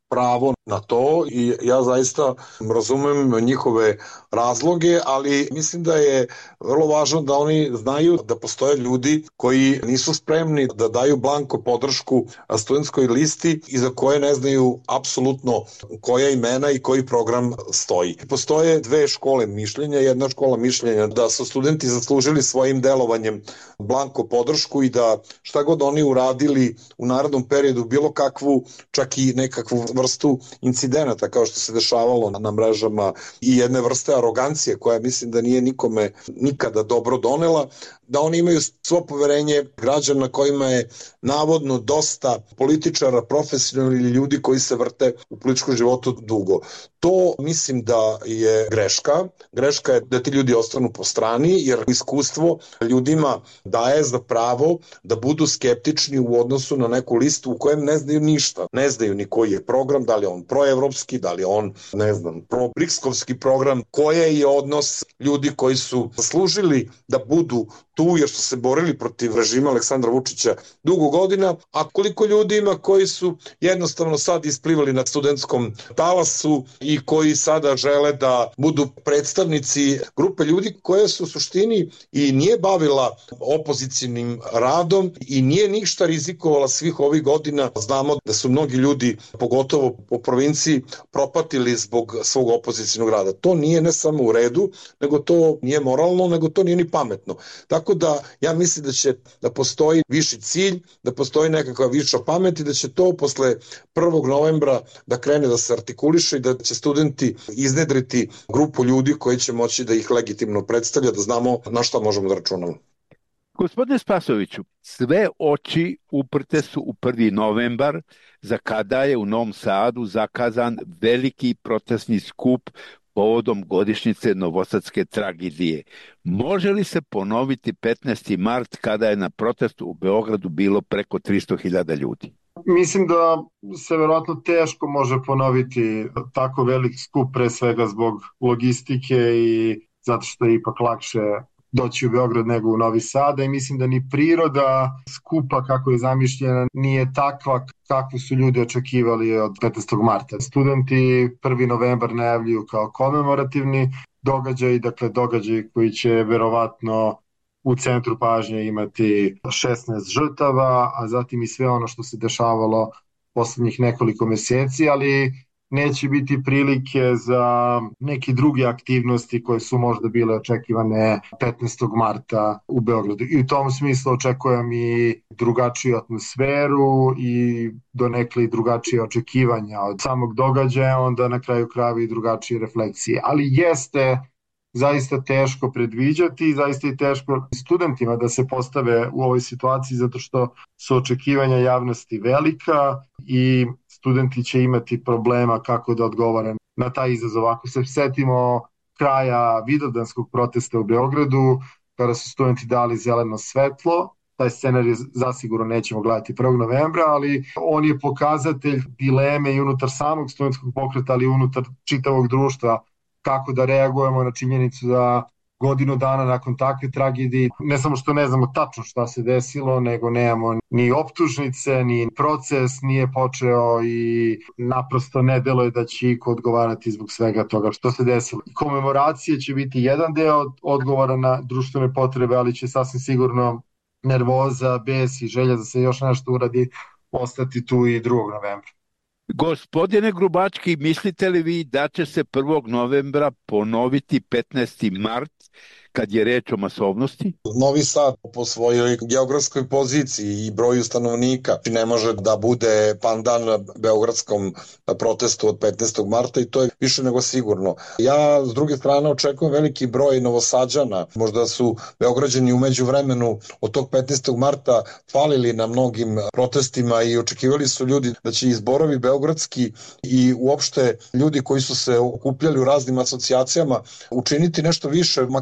pravo na to i ja zaista razumem njihove razloge, ali mislim da je vrlo važno da oni znaju da postoje ljudi koji nisu spremni da daju blanko podršku studentskoj listi i za koje ne znaju apsolutno koja imena i koji program stoji. Postoje dve škole mišljenja. Jedna škola mišljenja da su studenti zaslužili svojim delovanjem blanko podršku i da šta god oni uradili u narednom periodu, bilo kakvu, čak i nekakvu vrstu incidenata kao što se dešavalo na mrežama i jedne vrste arogancije koja mislim da nije nikome nikada dobro donela, da oni imaju svo poverenje građana kojima je navodno dosta političara, profesionalnih ljudi koji se vrte u političkom životu dugo. To mislim da je greška. Greška je da ti ljudi ostanu po strani, jer iskustvo ljudima daje za pravo da budu skeptični u odnosu na neku listu u kojem ne znaju ništa. Ne znaju ni koji je program, da li je on proevropski, da li je on, ne znam, pro-brikskovski program, koji je odnos ljudi koji su zaslužili da budu tu jer su se borili protiv režima Aleksandra Vučića dugo godina, a koliko ljudi ima koji su jednostavno sad isplivali na studentskom talasu i koji sada žele da budu predstavnici grupe ljudi koje su u suštini i nije bavila opozicijnim radom i nije ništa rizikovala svih ovih godina. Znamo da su mnogi ljudi, pogotovo po provinciji, propatili zbog svog opozicijnog rada. To nije ne samo u redu, nego to nije moralno, nego to nije ni pametno. Tako da ja mislim da će da postoji viši cilj, da postoji nekakva viša pamet i da će to posle prvog novembra da krene da se artikuliše i da će studenti iznedriti grupu ljudi koji će moći da ih legitimno predstavlja, da znamo na šta možemo da računamo.
Gospodine Spasoviću, sve oči uprte su u prvi novembar, za kada je u Novom Sadu zakazan veliki protestni skup povodom godišnjice novosadske tragedije. Može li se ponoviti petnaesti mart kada je na protestu u Beogradu bilo preko tristo hiljada ljudi?
Mislim da se verovatno teško može ponoviti tako velik skup, pre svega zbog logistike i zato što je ipak lakše doći u Beograd nego u Novi Sad, i mislim da ni priroda skupa kako je zamišljena nije takva kakvu su ljudi očekivali od petnaestog marta. Studenti prvi novembar najavljuju kao komemorativni događaj, dakle događaj koji će verovatno u centru pažnje imati šesnaest žrtava, a zatim i sve ono što se dešavalo poslednjih nekoliko meseci, ali neće biti prilike za neke druge aktivnosti koje su možda bile očekivane petnaestog marta u Beogradu. I u tom smislu očekujem i drugačiju atmosferu i donekle i drugačije očekivanja od samog događaja, onda na kraju krajeva i drugačije refleksije. Ali jeste zaista teško predviđati i zaista i teško studentima da se postave u ovoj situaciji zato što su očekivanja javnosti velika i studenti će imati problema kako da odgovore na taj izazov. Ako se setimo kraja vidovdanskog protesta u Beogradu, kada su studenti dali zeleno svetlo, taj scenarij zasigurno nećemo gledati prvog novembra, ali on je pokazatelj dileme i unutar samog studentskog pokreta, ali i unutar čitavog društva, kako da reagujemo na činjenicu da godinu dana nakon takve tragedije, ne samo što ne znamo tačno šta se desilo, nego nemamo ni optužnice, ni proces nije počeo i naprosto ne deluje da će iko odgovarati zbog svega toga što se desilo. Komemoracije će biti jedan deo odgovora na društvene potrebe, ali će sasvim sigurno nervoza, bes i želja da se još nešto uradi ostati tu i drugog novembra.
Gospodine Grubački, mislite li vi da će se prvog novembra ponoviti petnaesti mart kad je reč o masovnosti?
Novi Sad po svojoj geografskoj poziciji i broju stanovnika ne može da bude pandan beogradskom protestu od petnaestog marta i to je više nego sigurno. Ja s druge strane očekujem veliki broj Novosađana. Možda su Beograđani u međuvremenu od tog petnaestog marta falili na mnogim protestima i očekivali su ljudi da će izborovi beogradski i uopšte ljudi koji su se okupljali u raznim asocijacijama učiniti nešto više, makar po pitanju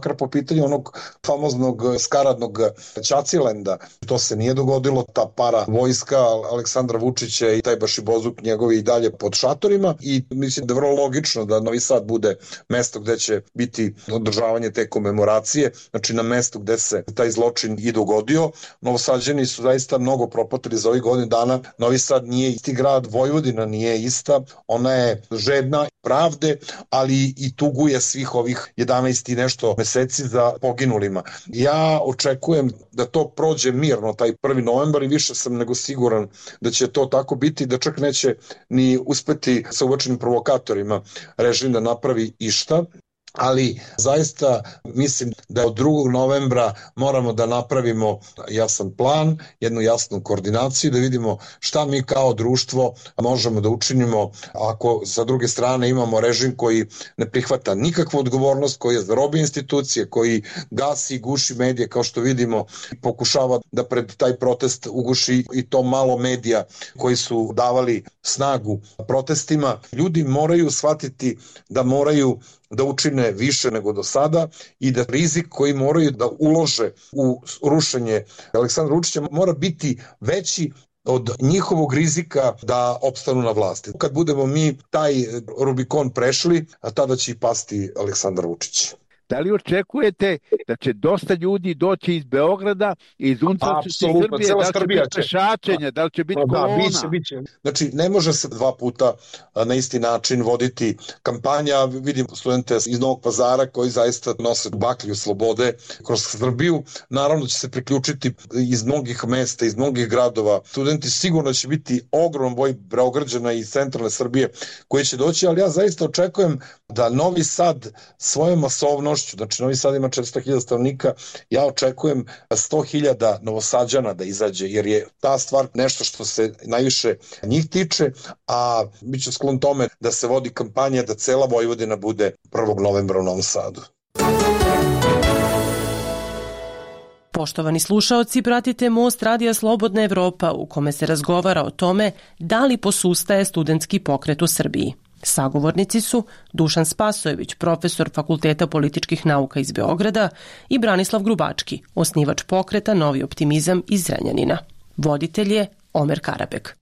pitanju onog famoznog skaradnog Ćacilenda. To se nije dogodilo, ta para vojska Aleksandra Vučića i taj bašibozuk njegovi i dalje pod šatorima i mislim da je vrlo logično da Novi Sad bude mesto gde će biti održavanje te komemoracije, znači na mestu gde se taj zločin i dogodio. Novosađani su zaista mnogo propatili za ovih godina dana. Novi Sad nije isti grad, Vojvodina nije ista, ona je žedna pravde, ali i tuguje svih ovih jedanaest i nešto meseci za poginulima. Ja očekujem da to prođe mirno, taj prvi novembar i više sam nego siguran da će to tako biti, da čak neće ni uspeti sa uočenim provokatorima režim da napravi išta. Ali zaista mislim da od drugog novembra moramo da napravimo jasan plan, jednu jasnu koordinaciju, da vidimo šta mi kao društvo možemo da učinimo ako sa druge strane imamo režim koji ne prihvata nikakvu odgovornost, koji je zarobio institucije, koji gasi i guši medije, kao što vidimo, pokušava da pred taj protest uguši i to malo medija koji su davali snagu protestima. Ljudi moraju shvatiti da moraju da učine više nego do sada i da rizik koji moraju da ulože u rušenje Aleksandra Vučića mora biti veći od njihovog rizika da opstanu na vlasti. Kad budemo mi taj Rubikon prešli, a tada će i pasti Aleksandar Vučić.
Da li očekujete da će dosta ljudi doći iz Beograda i iz unutrašnjosti Srbije, da li će biti pešačenja, da li će biti kolona?
Da, biće, biće. Znači, ne može se dva puta na isti način voditi kampanja. Vidim studente iz Novog Pazara koji zaista nose baklju slobode kroz Srbiju. Naravno će se priključiti iz mnogih mesta, iz mnogih gradova. Studenti sigurno će biti ogroman broj Beograđana iz centralne Srbije koji će doći, ali ja zaista očekujem da Novi Sad svojom masovnošću, znači Novi Sad ima četiristo hiljada stanovnika, ja očekujem sto hiljada Novosađana da izađe, jer je ta stvar nešto što se najviše njih tiče, a bit ću sklon tome da se vodi kampanja da cela Vojvodina bude prvog novembra u Novom Sadu.
Poštovani slušaoci, pratite Most Radija Slobodna Evropa u kome se razgovara o tome da li posustaje studentski pokret u Srbiji. Sagovornici su Dušan Spasojević, profesor Fakulteta političkih nauka iz Beograda i Branislav Grubački, osnivač pokreta Novi optimizam iz Zrenjanina. Voditelj je Omer Karabek.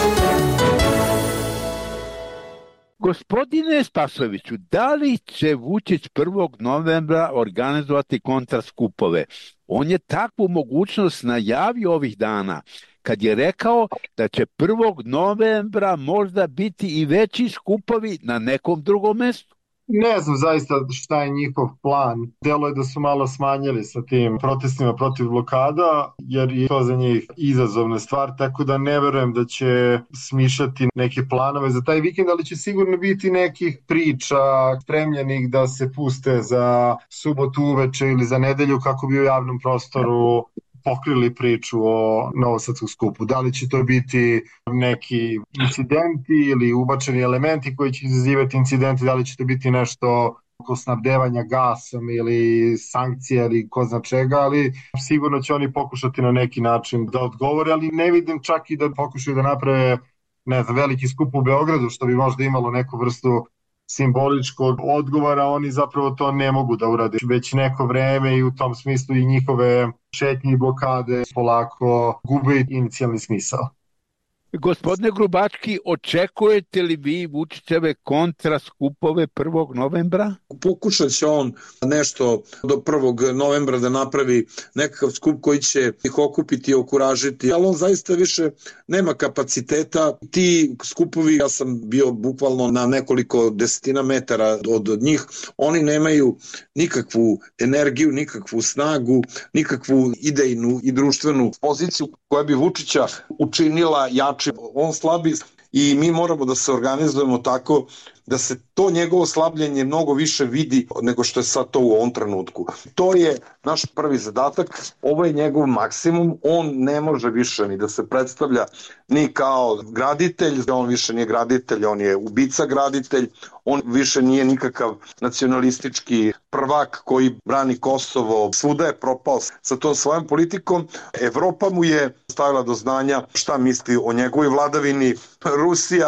Gospodine Spasojeviću, da li će Vučić prvog novembra organizovati kontraskupove? On je takvu mogućnost najavio ovih dana, kad je rekao da će prvog novembra možda biti i veći skupovi na nekom drugom mestu.
Ne znam zaista šta je njihov plan. Delo je da su malo smanjili sa tim protestima protiv blokada, jer je to za njih izazovna stvar, tako da ne verujem da će smišljati neke planove za taj vikend, ali će sigurno biti nekih priča spremljenih da se puste za subotu uveče ili za nedelju kako bi u javnom prostoru pokrili priču o novosadskom skupu. Da li će to biti neki incidenti ili ubačeni elementi koji će izazivati incidenti, da li će to biti nešto oko snabdevanja gasom ili sankcije ili ko zna čega, ali sigurno će oni pokušati na neki način da odgovore, ali ne vidim čak i da pokušaju da naprave ne znam, veliki skup u Beogradu, što bi možda imalo neku vrstu simboličkog odgovora, oni zapravo to ne mogu da urade već neko vreme i u tom smislu i njihove šetnje i blokade polako gube inicijalni smisao.
Gospodine Grubački, očekujete li vi Vučićeve kontraskupove prvog novembra?
Pokušat će on nešto do prvog novembra da napravi nekakav skup koji će ih okupiti i okuražiti, ali on zaista više nema kapaciteta. Ti skupovi, ja sam bio bukvalno na nekoliko desetina metara od njih, oni nemaju nikakvu energiju, nikakvu snagu, nikakvu idejnu i društvenu poziciju koja bi Vučića učinila jačim. On slabi i mi moramo da se organizujemo tako da se to njegovo slabljenje mnogo više vidi nego što je sad to u ovom trenutku. To je naš prvi zadatak, ovo je njegov maksimum, on ne može više ni da se predstavlja ni kao graditelj, on više nije graditelj, on je ubica graditelj, on više nije nikakav nacionalistički prvak koji brani Kosovo, svuda je propao sa tom svojom politikom. Evropa mu je stavila do znanja šta misli o njegovoj vladavini, Rusija,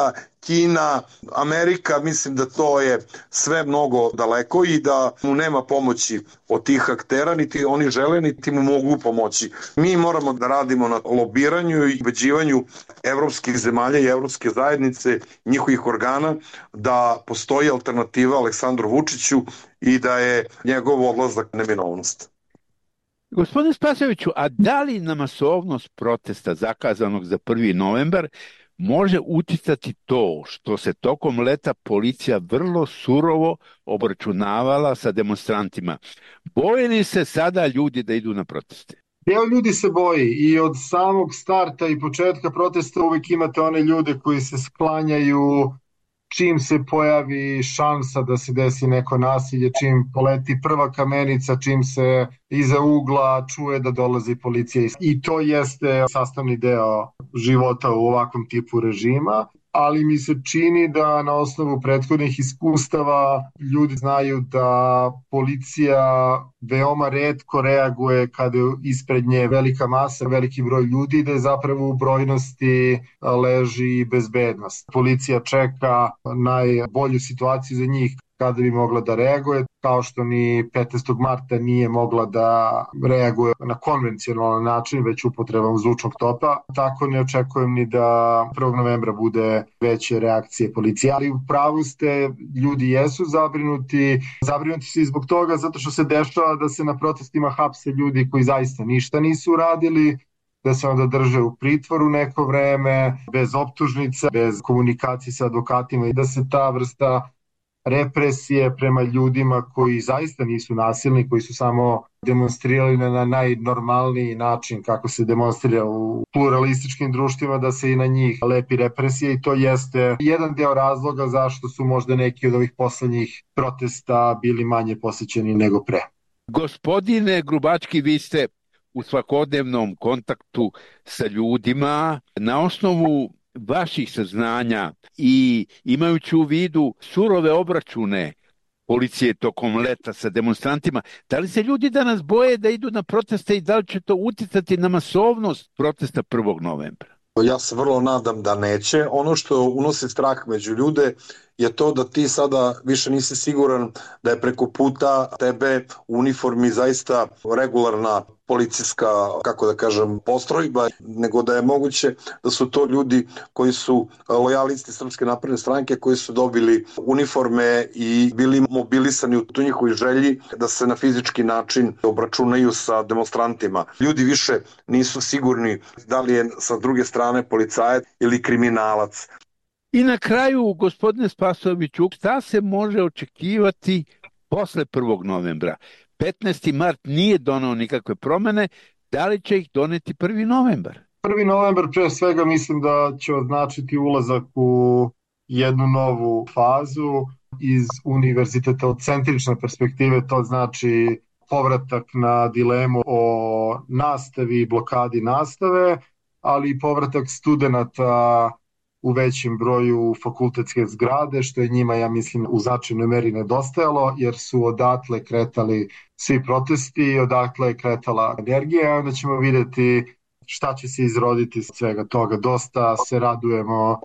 Kina, Amerika, mislim da to je sve mnogo daleko i da mu nema pomoći od tih aktera, niti oni žele, niti mu mogu pomoći. Mi moramo da radimo na lobiranju i ubeđivanju evropskih zemalja i evropske zajednice, njihovih organa, da postoji alternativa Aleksandru Vučiću i da je njegov odlazak neminovnost.
Gospodine Spasojeviću, a da li na masovnost protesta zakazanog za prvi novembar može uticati to što se tokom leta policija vrlo surovo obračunavala sa demonstrantima? Boje li se sada ljudi da idu na proteste?
Deo ljudi se boji i od samog starta i početka protesta uvijek imate one ljude koji se sklanjaju čim se pojavi šansa da se desi neko nasilje, čim poleti prva kamenica, čim se iza ugla čuje da dolazi policija. I to jeste sastavni deo života u ovakvom tipu režima, ali mi se čini da na osnovu prethodnih iskustava ljudi znaju da policija veoma retko reaguje kada je ispred nje velika masa, veliki broj ljudi, da je zapravo u brojnosti leži bezbednost. Policija čeka najbolju situaciju za njih kada bi mogla da reaguje, kao što ni petnaestog marta nije mogla da reaguje na konvencionalan način, već upotrebom zvučnog topa. Tako ne očekujem ni da prvog novembra bude veće reakcije policije. Ali u pravu ste, ljudi jesu zabrinuti. Zabrinuti su i zbog toga zato što se dešava da se na protestima hapse ljudi koji zaista ništa nisu uradili, da se onda drže u pritvoru neko vreme, bez optužnica, bez komunikacije sa advokatima i da se ta vrsta represije prema ljudima koji zaista nisu nasilni, koji su samo demonstrirali na najnormalniji način kako se demonstrira u pluralističkim društvima, da se i na njih lepi represije i to jeste jedan deo razloga zašto su možda neki od ovih poslednjih protesta bili manje posećeni nego pre.
Gospodine Grubački, vi ste u svakodnevnom kontaktu sa ljudima na osnovu vaših saznanja i imajući u vidu surove obračune policije tokom leta sa demonstrantima, da li se ljudi danas boje da idu na proteste i da li će to uticati na masovnost protesta prvog novembra?
Ja se vrlo nadam da neće. Ono što unosi strah među ljude je to da ti sada više nisi siguran da je preko puta tebe u uniformi zaista regularna policijska, kako da kažem, postrojba, nego da je moguće da su to ljudi koji su lojalisti Srpske napredne stranke, koji su dobili uniforme i bili mobilisani u tu njihovoj želji da se na fizički način obračunaju sa demonstrantima. Ljudi više nisu sigurni da li je sa druge strane policajac ili kriminalac.
I na kraju, gospodine Spasojeviću, šta se može očekivati posle prvog novembra? petnaesti mart nije donao nikakve promene, da li će ih doneti prvi novembar?
prvi novembar pre svega mislim da će označiti ulazak u jednu novu fazu iz univerzitetocentrične perspektive, to znači povratak na dilemu o nastavi i blokadi nastave, ali i povratak studenata u većem broju fakultetske zgrade, što je njima, ja mislim, u značajnoj meri nedostajalo, jer su odatle kretali svi protesti, odatle je kretala energija, onda ćemo videti šta će se izroditi iz svega toga. Dosta se radujemo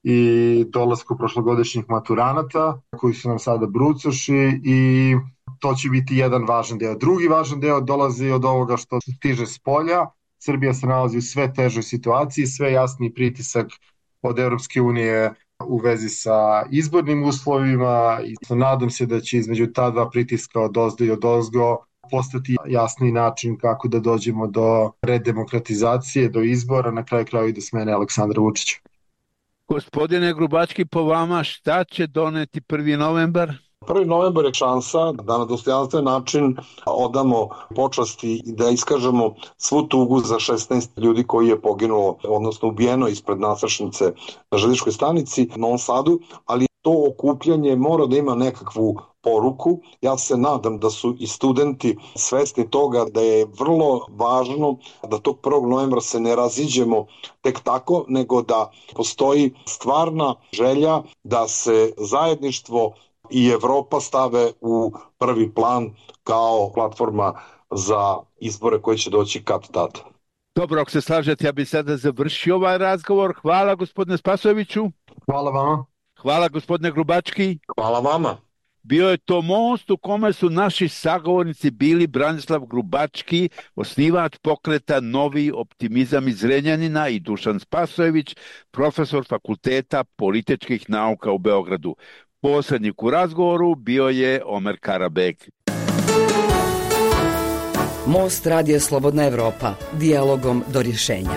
i dolasku prošlogodišnjih maturanata, koji su nam sada brucoši i to će biti jedan važan deo. Drugi važan deo dolazi od ovoga što stiže s polja. Srbija se nalazi u sve težoj situaciji, sve jasniji pritisak od Evropske unije u vezi sa izbornim uslovima i nadam se da će između ta dva pritiska od ozdo i od ozgo postati jasni način kako da dođemo do redemokratizacije, do izbora, na kraju kraju i do smene Aleksandra Vučića.
Gospodine Grubački, po vama šta će doneti prvi novembar?
prvi novembar je šansa da na dostojanstven način odamo počasti i da iskažemo svu tugu za šesnaest ljudi koji je poginulo, odnosno ubijeno ispred nasršnice na železničkoj stanici u Novom Sadu, ali to okupljanje mora da ima nekakvu poruku. Ja se nadam da su i studenti svesni toga da je vrlo važno da tog prvog novembra se ne raziđemo tek tako, nego da postoji stvarna želja da se zajedništvo i Evropa stave u prvi plan kao platforma za izbore koji će doći kad tad.
Dobro, ako se slažete, ja bih sada završio ovaj razgovor. Hvala gospodine Spasojeviću.
Hvala vama.
Hvala gospodine Grubački.
Hvala vama.
Bio je to most u kome su naši sagovornici bili Branislav Grubački, osnivač pokreta Novi optimizam iz Zrenjanina, i Dušan Spasojević, profesor Fakulteta političkih nauka u Beogradu. Posrednik u razgovoru bio je Omer Karabek.
Most Radija Slobodna Evropa, dijalogom do rješenja.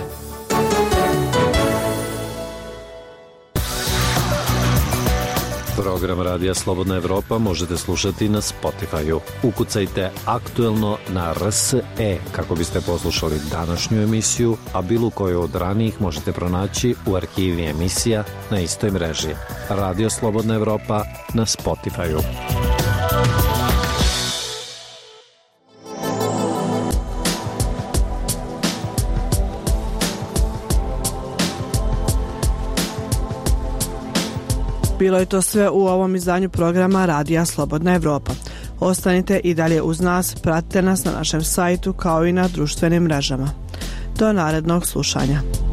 Program Radija Slobodna Evropa možete slušati na Spotify-u. Ukucajte aktuelno na R S E kako biste poslušali današnju emisiju, a bilo koju od ranijih možete pronaći u arhivi emisija na istoj mreži. Radio Slobodna Evropa na Spotify-u.
Bilo je to sve u ovom izdanju programa Radija Slobodna Evropa. Ostanite i dalje uz nas, pratite nas na našem sajtu kao i na društvenim mrežama. Do narednog slušanja.